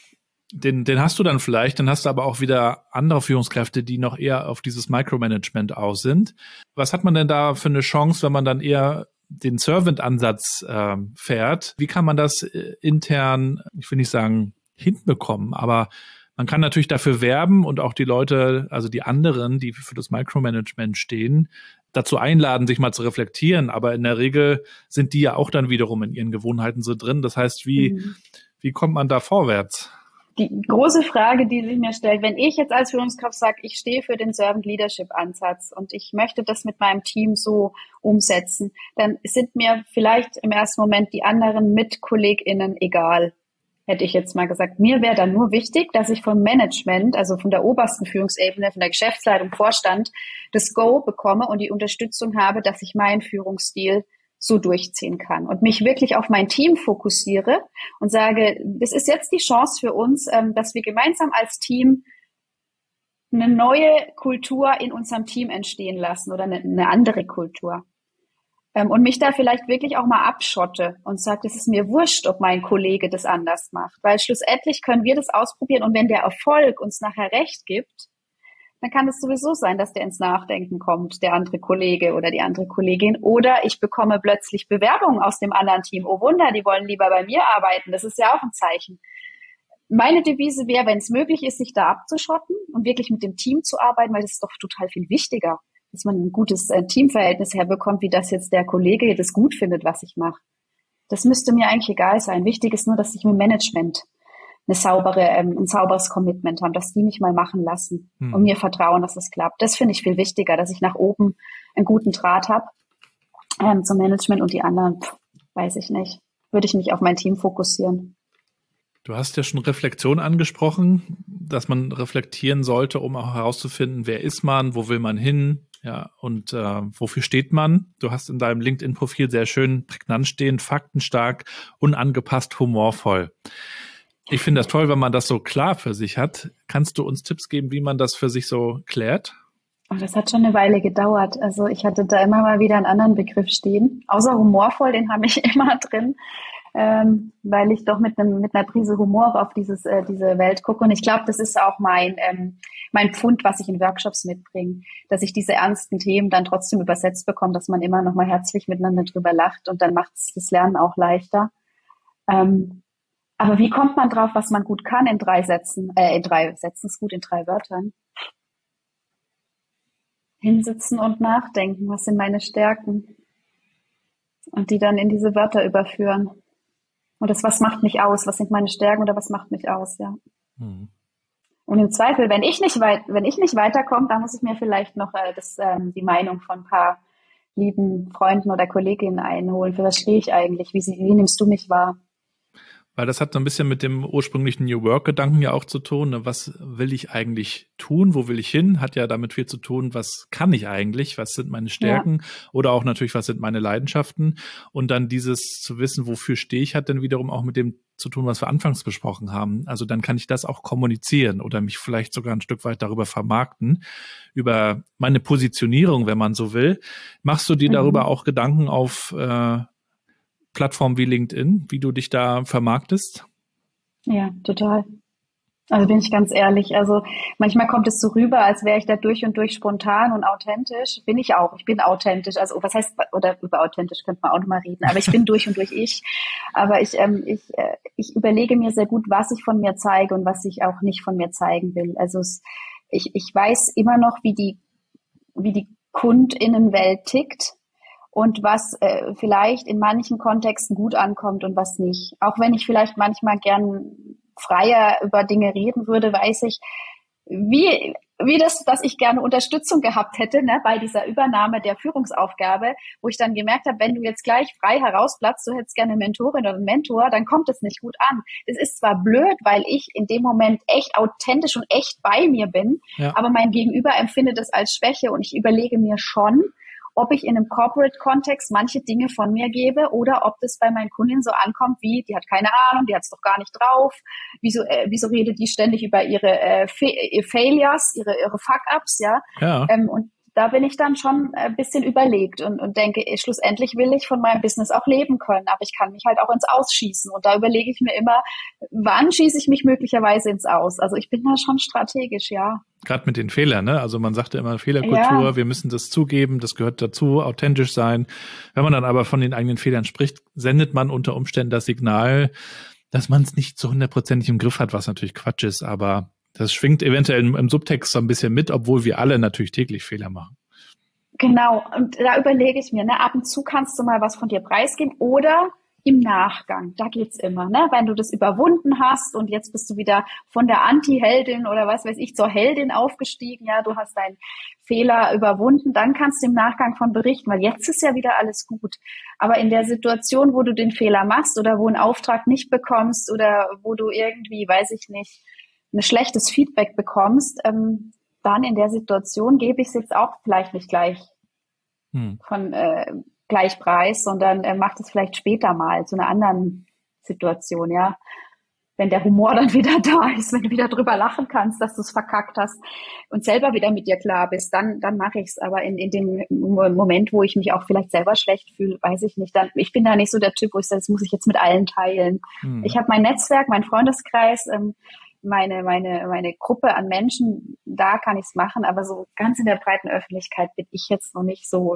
den hast du dann vielleicht, dann hast du aber auch wieder andere Führungskräfte, die noch eher auf dieses Micromanagement aus sind. Was hat man denn da für eine Chance, wenn man dann eher den Servant-Ansatz fährt? Wie kann man das intern, ich will nicht sagen hinbekommen, aber man kann natürlich dafür werben und auch die Leute, also die anderen, die für das Micromanagement stehen, dazu einladen, sich mal zu reflektieren. Aber in der Regel sind die ja auch dann wiederum in ihren Gewohnheiten so drin. Das heißt, wie kommt man da vorwärts? Die große Frage, die sich mir stellt, wenn ich jetzt als Führungskraft sage, ich stehe für den Servant Leadership Ansatz und ich möchte das mit meinem Team so umsetzen, dann sind mir vielleicht im ersten Moment die anderen MitkollegInnen egal. Hätte ich jetzt mal gesagt, mir wäre dann nur wichtig, dass ich vom Management, also von der obersten Führungsebene, von der Geschäftsleitung, Vorstand, das Go bekomme und die Unterstützung habe, dass ich meinen Führungsstil so durchziehen kann und mich wirklich auf mein Team fokussiere und sage, das ist jetzt die Chance für uns, dass wir gemeinsam als Team eine neue Kultur in unserem Team entstehen lassen oder eine andere Kultur. Und mich da vielleicht wirklich auch mal abschotte und sage, es ist mir wurscht, ob mein Kollege das anders macht. Weil schlussendlich können wir das ausprobieren und wenn der Erfolg uns nachher recht gibt, dann kann es sowieso sein, dass der ins Nachdenken kommt, der andere Kollege oder die andere Kollegin. Oder ich bekomme plötzlich Bewerbungen aus dem anderen Team. Oh Wunder, die wollen lieber bei mir arbeiten. Das ist ja auch ein Zeichen. Meine Devise wäre, wenn es möglich ist, sich da abzuschotten und wirklich mit dem Team zu arbeiten, weil das ist doch total viel wichtiger, dass man ein gutes Teamverhältnis herbekommt, wie das jetzt der Kollege das gut findet, was ich mache. Das müsste mir eigentlich egal sein. Wichtig ist nur, dass ich mit Management ein sauberes Commitment haben, dass die mich mal machen lassen und mir vertrauen, dass es klappt. Das finde ich viel wichtiger, dass ich nach oben einen guten Draht habe zum Management und die anderen, weiß ich nicht. Würde ich mich auf mein Team fokussieren. Du hast ja schon Reflexion angesprochen, dass man reflektieren sollte, um auch herauszufinden, wer ist man, wo will man hin, ja, und wofür steht man. Du hast in deinem LinkedIn-Profil sehr schön prägnant stehen, faktenstark, unangepasst, humorvoll. Ich finde das toll, wenn man das so klar für sich hat. Kannst du uns Tipps geben, wie man das für sich so klärt? Oh, das hat schon eine Weile gedauert. Also ich hatte da immer mal wieder einen anderen Begriff stehen. Außer humorvoll, den habe ich immer drin, weil ich doch mit einer Prise Humor auf diese Welt gucke. Und ich glaube, das ist auch mein Pfund, was ich in Workshops mitbringe, dass ich diese ernsten Themen dann trotzdem übersetzt bekomme, dass man immer noch mal herzlich miteinander drüber lacht und dann macht es das Lernen auch leichter. Aber wie kommt man drauf, was man gut kann in 3 Sätzen? In 3 Sätzen ist gut, in 3 Wörtern. Hinsitzen und nachdenken, was sind meine Stärken? Und die dann in diese Wörter überführen. Und was macht mich aus? Was sind meine Stärken oder was macht mich aus? Ja. Mhm. Und im Zweifel, wenn ich nicht weiterkomme, dann muss ich mir vielleicht noch die Meinung von ein paar lieben Freunden oder Kolleginnen einholen. Für was stehe ich eigentlich? Wie nimmst du mich wahr? Weil das hat so ein bisschen mit dem ursprünglichen New Work-Gedanken ja auch zu tun. Ne? Was will ich eigentlich tun? Wo will ich hin? Hat ja damit viel zu tun, was kann ich eigentlich? Was sind meine Stärken? Ja. Oder auch natürlich, was sind meine Leidenschaften? Und dann dieses zu wissen, wofür stehe ich, hat dann wiederum auch mit dem zu tun, was wir anfangs besprochen haben. Also dann kann ich das auch kommunizieren oder mich vielleicht sogar ein Stück weit darüber vermarkten, über meine Positionierung, wenn man so will. Machst du dir darüber auch Gedanken auf Plattformen wie LinkedIn, wie du dich da vermarktest? Ja, total. Also bin ich ganz ehrlich. Also manchmal kommt es so rüber, als wäre ich da durch und durch spontan und authentisch. Bin ich auch. Ich bin authentisch. Also was heißt, oder über authentisch könnte man auch nochmal reden, aber ich bin durch und durch ich. Aber ich überlege mir sehr gut, was ich von mir zeige und was ich auch nicht von mir zeigen will. Also ich weiß immer noch, wie die KundInnenwelt tickt. Und was vielleicht in manchen Kontexten gut ankommt und was nicht. Auch wenn ich vielleicht manchmal gern freier über Dinge reden würde, weiß ich, dass ich gerne Unterstützung gehabt hätte, ne, bei dieser Übernahme der Führungsaufgabe, wo ich dann gemerkt habe, wenn du jetzt gleich frei herausplatzt, du hättest gerne eine Mentorin oder einen Mentor, dann kommt es nicht gut an. Es ist zwar blöd, weil ich in dem Moment echt authentisch und echt bei mir bin, aber mein Gegenüber empfindet es als Schwäche und ich überlege mir schon, ob ich in einem Corporate-Kontext manche Dinge von mir gebe oder ob das bei meinen Kundinnen so ankommt wie, die hat keine Ahnung, die hat es doch gar nicht drauf, wieso redet die ständig über ihre Failures, ihre Fuck-Ups, ja. Und da bin ich dann schon ein bisschen überlegt und denke, schlussendlich will ich von meinem Business auch leben können, aber ich kann mich halt auch ins Ausschießen und da überlege ich mir immer, wann schieße ich mich möglicherweise ins Aus? Also ich bin da schon strategisch, ja. Gerade mit den Fehlern, ne? Also man sagte immer Fehlerkultur, wir müssen das zugeben, das gehört dazu, authentisch sein. Wenn man dann aber von den eigenen Fehlern spricht, sendet man unter Umständen das Signal, dass man es nicht so 100% im Griff hat, was natürlich Quatsch ist, aber das schwingt eventuell im Subtext so ein bisschen mit, obwohl wir alle natürlich täglich Fehler machen. Genau, und da überlege ich mir, ne, ab und zu kannst du mal was von dir preisgeben oder im Nachgang, da geht's immer, ne? Wenn du das überwunden hast und jetzt bist du wieder von der Anti-Heldin oder was weiß ich zur Heldin aufgestiegen, ja, du hast deinen Fehler überwunden, dann kannst du im Nachgang von berichten, weil jetzt ist ja wieder alles gut. Aber in der Situation, wo du den Fehler machst oder wo einen Auftrag nicht bekommst oder wo du irgendwie, weiß ich nicht, ein schlechtes Feedback bekommst, dann in der Situation gebe ich es jetzt auch vielleicht nicht gleich gleich preis, sondern macht es vielleicht später mal zu einer anderen Situation, ja. Wenn der Humor dann wieder da ist, wenn du wieder drüber lachen kannst, dass du es verkackt hast und selber wieder mit dir klar bist, dann mache ich es. Aber in dem Moment, wo ich mich auch vielleicht selber schlecht fühle, weiß ich nicht. Ich bin da nicht so der Typ, wo ich sage, das muss ich jetzt mit allen teilen. Ich habe mein Netzwerk, meinen Freundeskreis, meine Gruppe an Menschen, da kann ich es machen, aber so ganz in der breiten Öffentlichkeit bin ich jetzt noch nicht so.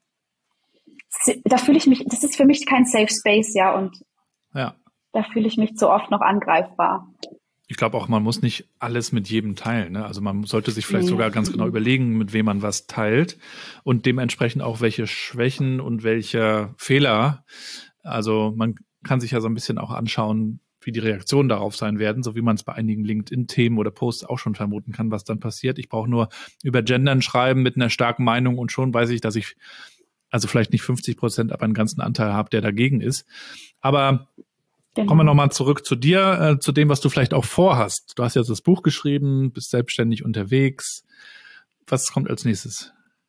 Da fühle ich mich, das ist für mich kein Safe Space, ja, und Ja. da fühle ich mich zu oft noch angreifbar. Ich glaube auch, man muss nicht alles mit jedem teilen. Ne? Also man sollte sich vielleicht sogar ganz genau überlegen, mit wem man was teilt und dementsprechend auch welche Schwächen und welche Fehler. Also man kann sich ja so ein bisschen auch anschauen, wie die Reaktionen darauf sein werden, so wie man es bei einigen LinkedIn-Themen oder Posts auch schon vermuten kann, was dann passiert. Ich brauche nur über Gendern schreiben mit einer starken Meinung und schon weiß ich, dass ich also vielleicht nicht 50%, aber einen ganzen Anteil habe, der dagegen ist. Aber Genau. kommen wir nochmal zurück zu dir, zu dem, was du vielleicht auch vorhast. Du hast jetzt das Buch geschrieben, bist selbstständig unterwegs. Was kommt als nächstes?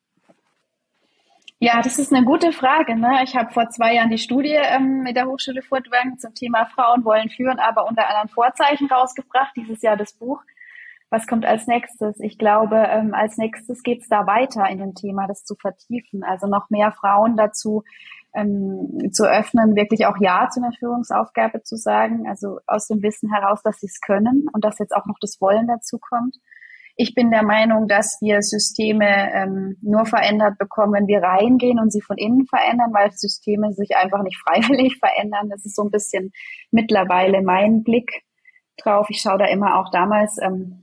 Ja, das ist eine gute Frage. Ne? Ich habe vor 2 Jahren die Studie mit der Hochschule Furtwangen zum Thema Frauen wollen führen, aber unter anderen Vorzeichen rausgebracht. Dieses Jahr das Buch. Was kommt als nächstes? Ich glaube, als nächstes geht es da weiter in dem Thema, das zu vertiefen. Also noch mehr Frauen dazu zu öffnen, wirklich auch Ja zu einer Führungsaufgabe zu sagen. Also aus dem Wissen heraus, dass sie es können und dass jetzt auch noch das Wollen dazu kommt. Ich bin der Meinung, dass wir Systeme nur verändert bekommen, wenn wir reingehen und sie von innen verändern, weil Systeme sich einfach nicht freiwillig verändern. Das ist so ein bisschen mittlerweile mein Blick drauf. Ich schaue da immer auch damals,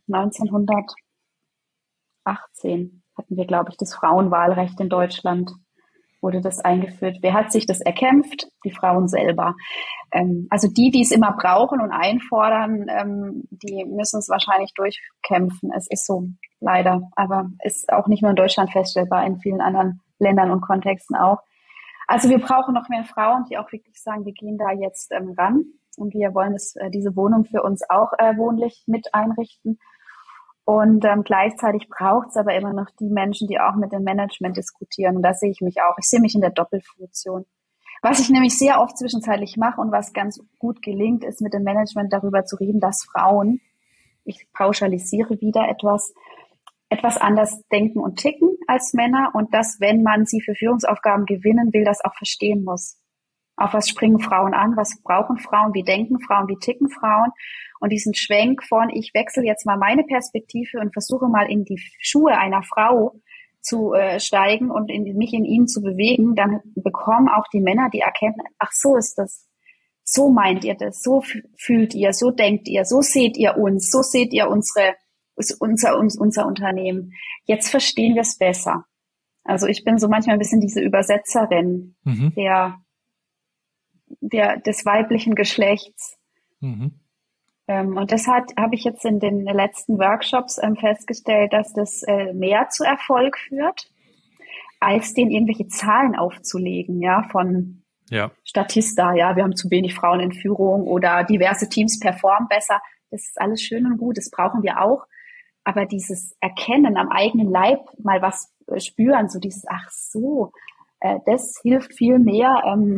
1918 hatten wir, glaube ich, das Frauenwahlrecht in Deutschland, wurde das eingeführt. Wer hat sich das erkämpft? Die Frauen selber. Also die es immer brauchen und einfordern, die müssen es wahrscheinlich durchkämpfen. Es ist so, leider. Aber ist auch nicht nur in Deutschland feststellbar, in vielen anderen Ländern und Kontexten auch. Also wir brauchen noch mehr Frauen, die auch wirklich sagen, wir gehen da jetzt ran und wir wollen diese Wohnung für uns auch wohnlich mit einrichten. Und gleichzeitig braucht es aber immer noch die Menschen, die auch mit dem Management diskutieren. Und da sehe ich mich auch. Ich sehe mich in der Doppelfunktion. Was ich nämlich sehr oft zwischenzeitlich mache und was ganz gut gelingt, ist mit dem Management darüber zu reden, dass Frauen, ich pauschalisiere wieder etwas anders denken und ticken als Männer und dass, wenn man sie für Führungsaufgaben gewinnen will, das auch verstehen muss. Auf was springen Frauen an? Was brauchen Frauen? Wie denken Frauen? Wie ticken Frauen? Und diesen Schwenk von, ich wechsle jetzt mal meine Perspektive und versuche mal in die Schuhe einer Frau zu steigen und mich in ihnen zu bewegen, dann bekommen auch die Männer die Erkenntnis, ach, so ist das. So meint ihr das, so fühlt ihr, so denkt ihr, so seht ihr uns, so seht ihr unser Unternehmen. Jetzt verstehen wir es besser. Also ich bin so manchmal ein bisschen diese Übersetzerin des weiblichen Geschlechts. Und deshalb habe ich jetzt in den letzten Workshops festgestellt, dass das mehr zu Erfolg führt, als denen irgendwelche Zahlen aufzulegen, ja, von Statista, ja, wir haben zu wenig Frauen in Führung oder diverse Teams performen besser. Das ist alles schön und gut, das brauchen wir auch. Aber dieses Erkennen am eigenen Leib, mal was spüren, so dieses, ach so, das hilft viel mehr,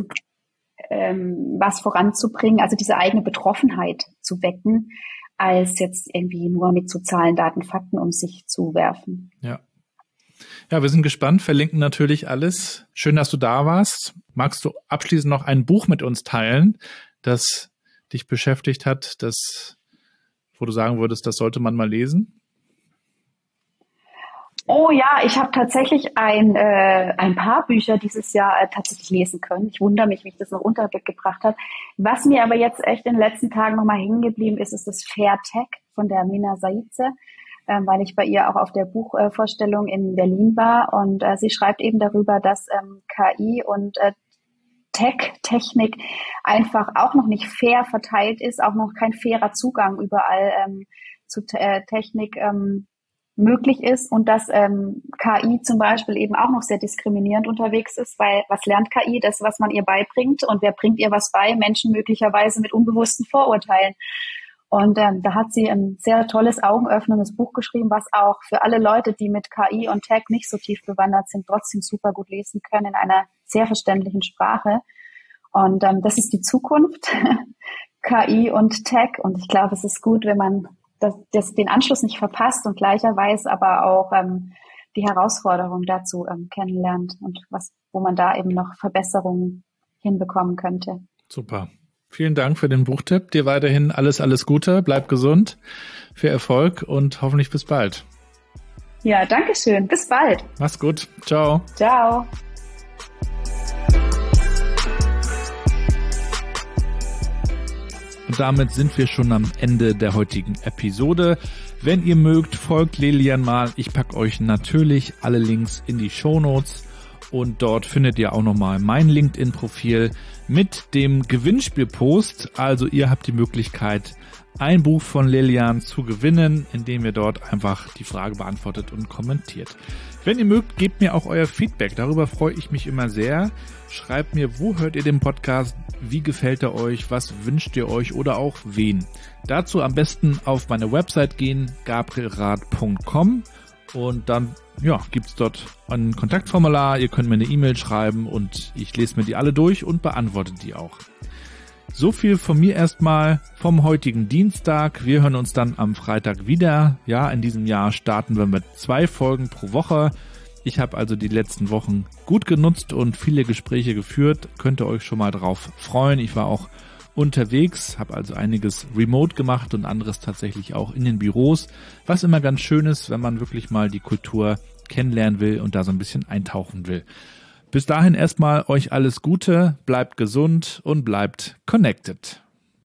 was voranzubringen, also diese eigene Betroffenheit zu wecken, als jetzt irgendwie nur mit so Zahlen, Daten, Fakten um sich zu werfen. Ja. Ja, wir sind gespannt, verlinken natürlich alles. Schön, dass du da warst. Magst du abschließend noch ein Buch mit uns teilen, das dich beschäftigt hat, wo du sagen würdest, das sollte man mal lesen? Oh ja, ich habe tatsächlich ein paar Bücher dieses Jahr tatsächlich lesen können. Ich wundere mich, wie ich das noch untergebracht habe. Was mir aber jetzt echt in den letzten Tagen nochmal hängen geblieben ist, ist das Fair Tech von der Mina Saidze, weil ich bei ihr auch auf der Buchvorstellung in Berlin war. Und sie schreibt eben darüber, dass KI und Technik einfach auch noch nicht fair verteilt ist, auch noch kein fairer Zugang überall zu Technik möglich ist und dass KI zum Beispiel eben auch noch sehr diskriminierend unterwegs ist, weil was lernt KI? Das, was man ihr beibringt, und wer bringt ihr was bei? Menschen möglicherweise mit unbewussten Vorurteilen. Und da hat sie ein sehr tolles, augenöffnendes Buch geschrieben, was auch für alle Leute, die mit KI und Tech nicht so tief bewandert sind, trotzdem super gut lesen können in einer sehr verständlichen Sprache. Und das ist die Zukunft, KI und Tech. Und ich glaube, es ist gut, wenn man den Anschluss nicht verpasst und gleicherweise aber auch die Herausforderung dazu kennenlernt und wo man da eben noch Verbesserungen hinbekommen könnte. Super. Vielen Dank für den Buchtipp. Dir weiterhin alles Gute, bleib gesund, viel Erfolg und hoffentlich bis bald. Ja, danke schön. Bis bald. Mach's gut. Ciao. Ciao. Und damit sind wir schon am Ende der heutigen Episode. Wenn ihr mögt, folgt Lilian mal. Ich packe euch natürlich alle Links in die Shownotes. Und dort findet ihr auch nochmal mein LinkedIn-Profil mit dem Gewinnspielpost. Also ihr habt die Möglichkeit, ein Buch von Lilian zu gewinnen, indem ihr dort einfach die Frage beantwortet und kommentiert. Wenn ihr mögt, gebt mir auch euer Feedback. Darüber freue ich mich immer sehr. Schreibt mir, wo hört ihr den Podcast? Wie gefällt er euch? Was wünscht ihr euch oder auch wen? Dazu am besten auf meine Website gehen, gabrielrath.com. Und dann gibt's dort ein Kontaktformular, ihr könnt mir eine E-Mail schreiben und ich lese mir die alle durch und beantworte die auch. So viel von mir erstmal vom heutigen Dienstag. Wir hören uns dann am Freitag wieder. Ja, in diesem Jahr starten wir mit 2 Folgen pro Woche. Ich habe also die letzten Wochen gut genutzt und viele Gespräche geführt. Könnt ihr euch schon mal drauf freuen. Ich war auch unterwegs, habe also einiges remote gemacht und anderes tatsächlich auch in den Büros, was immer ganz schön ist, wenn man wirklich mal die Kultur kennenlernen will und da so ein bisschen eintauchen will. Bis dahin erstmal euch alles Gute, bleibt gesund und bleibt connected.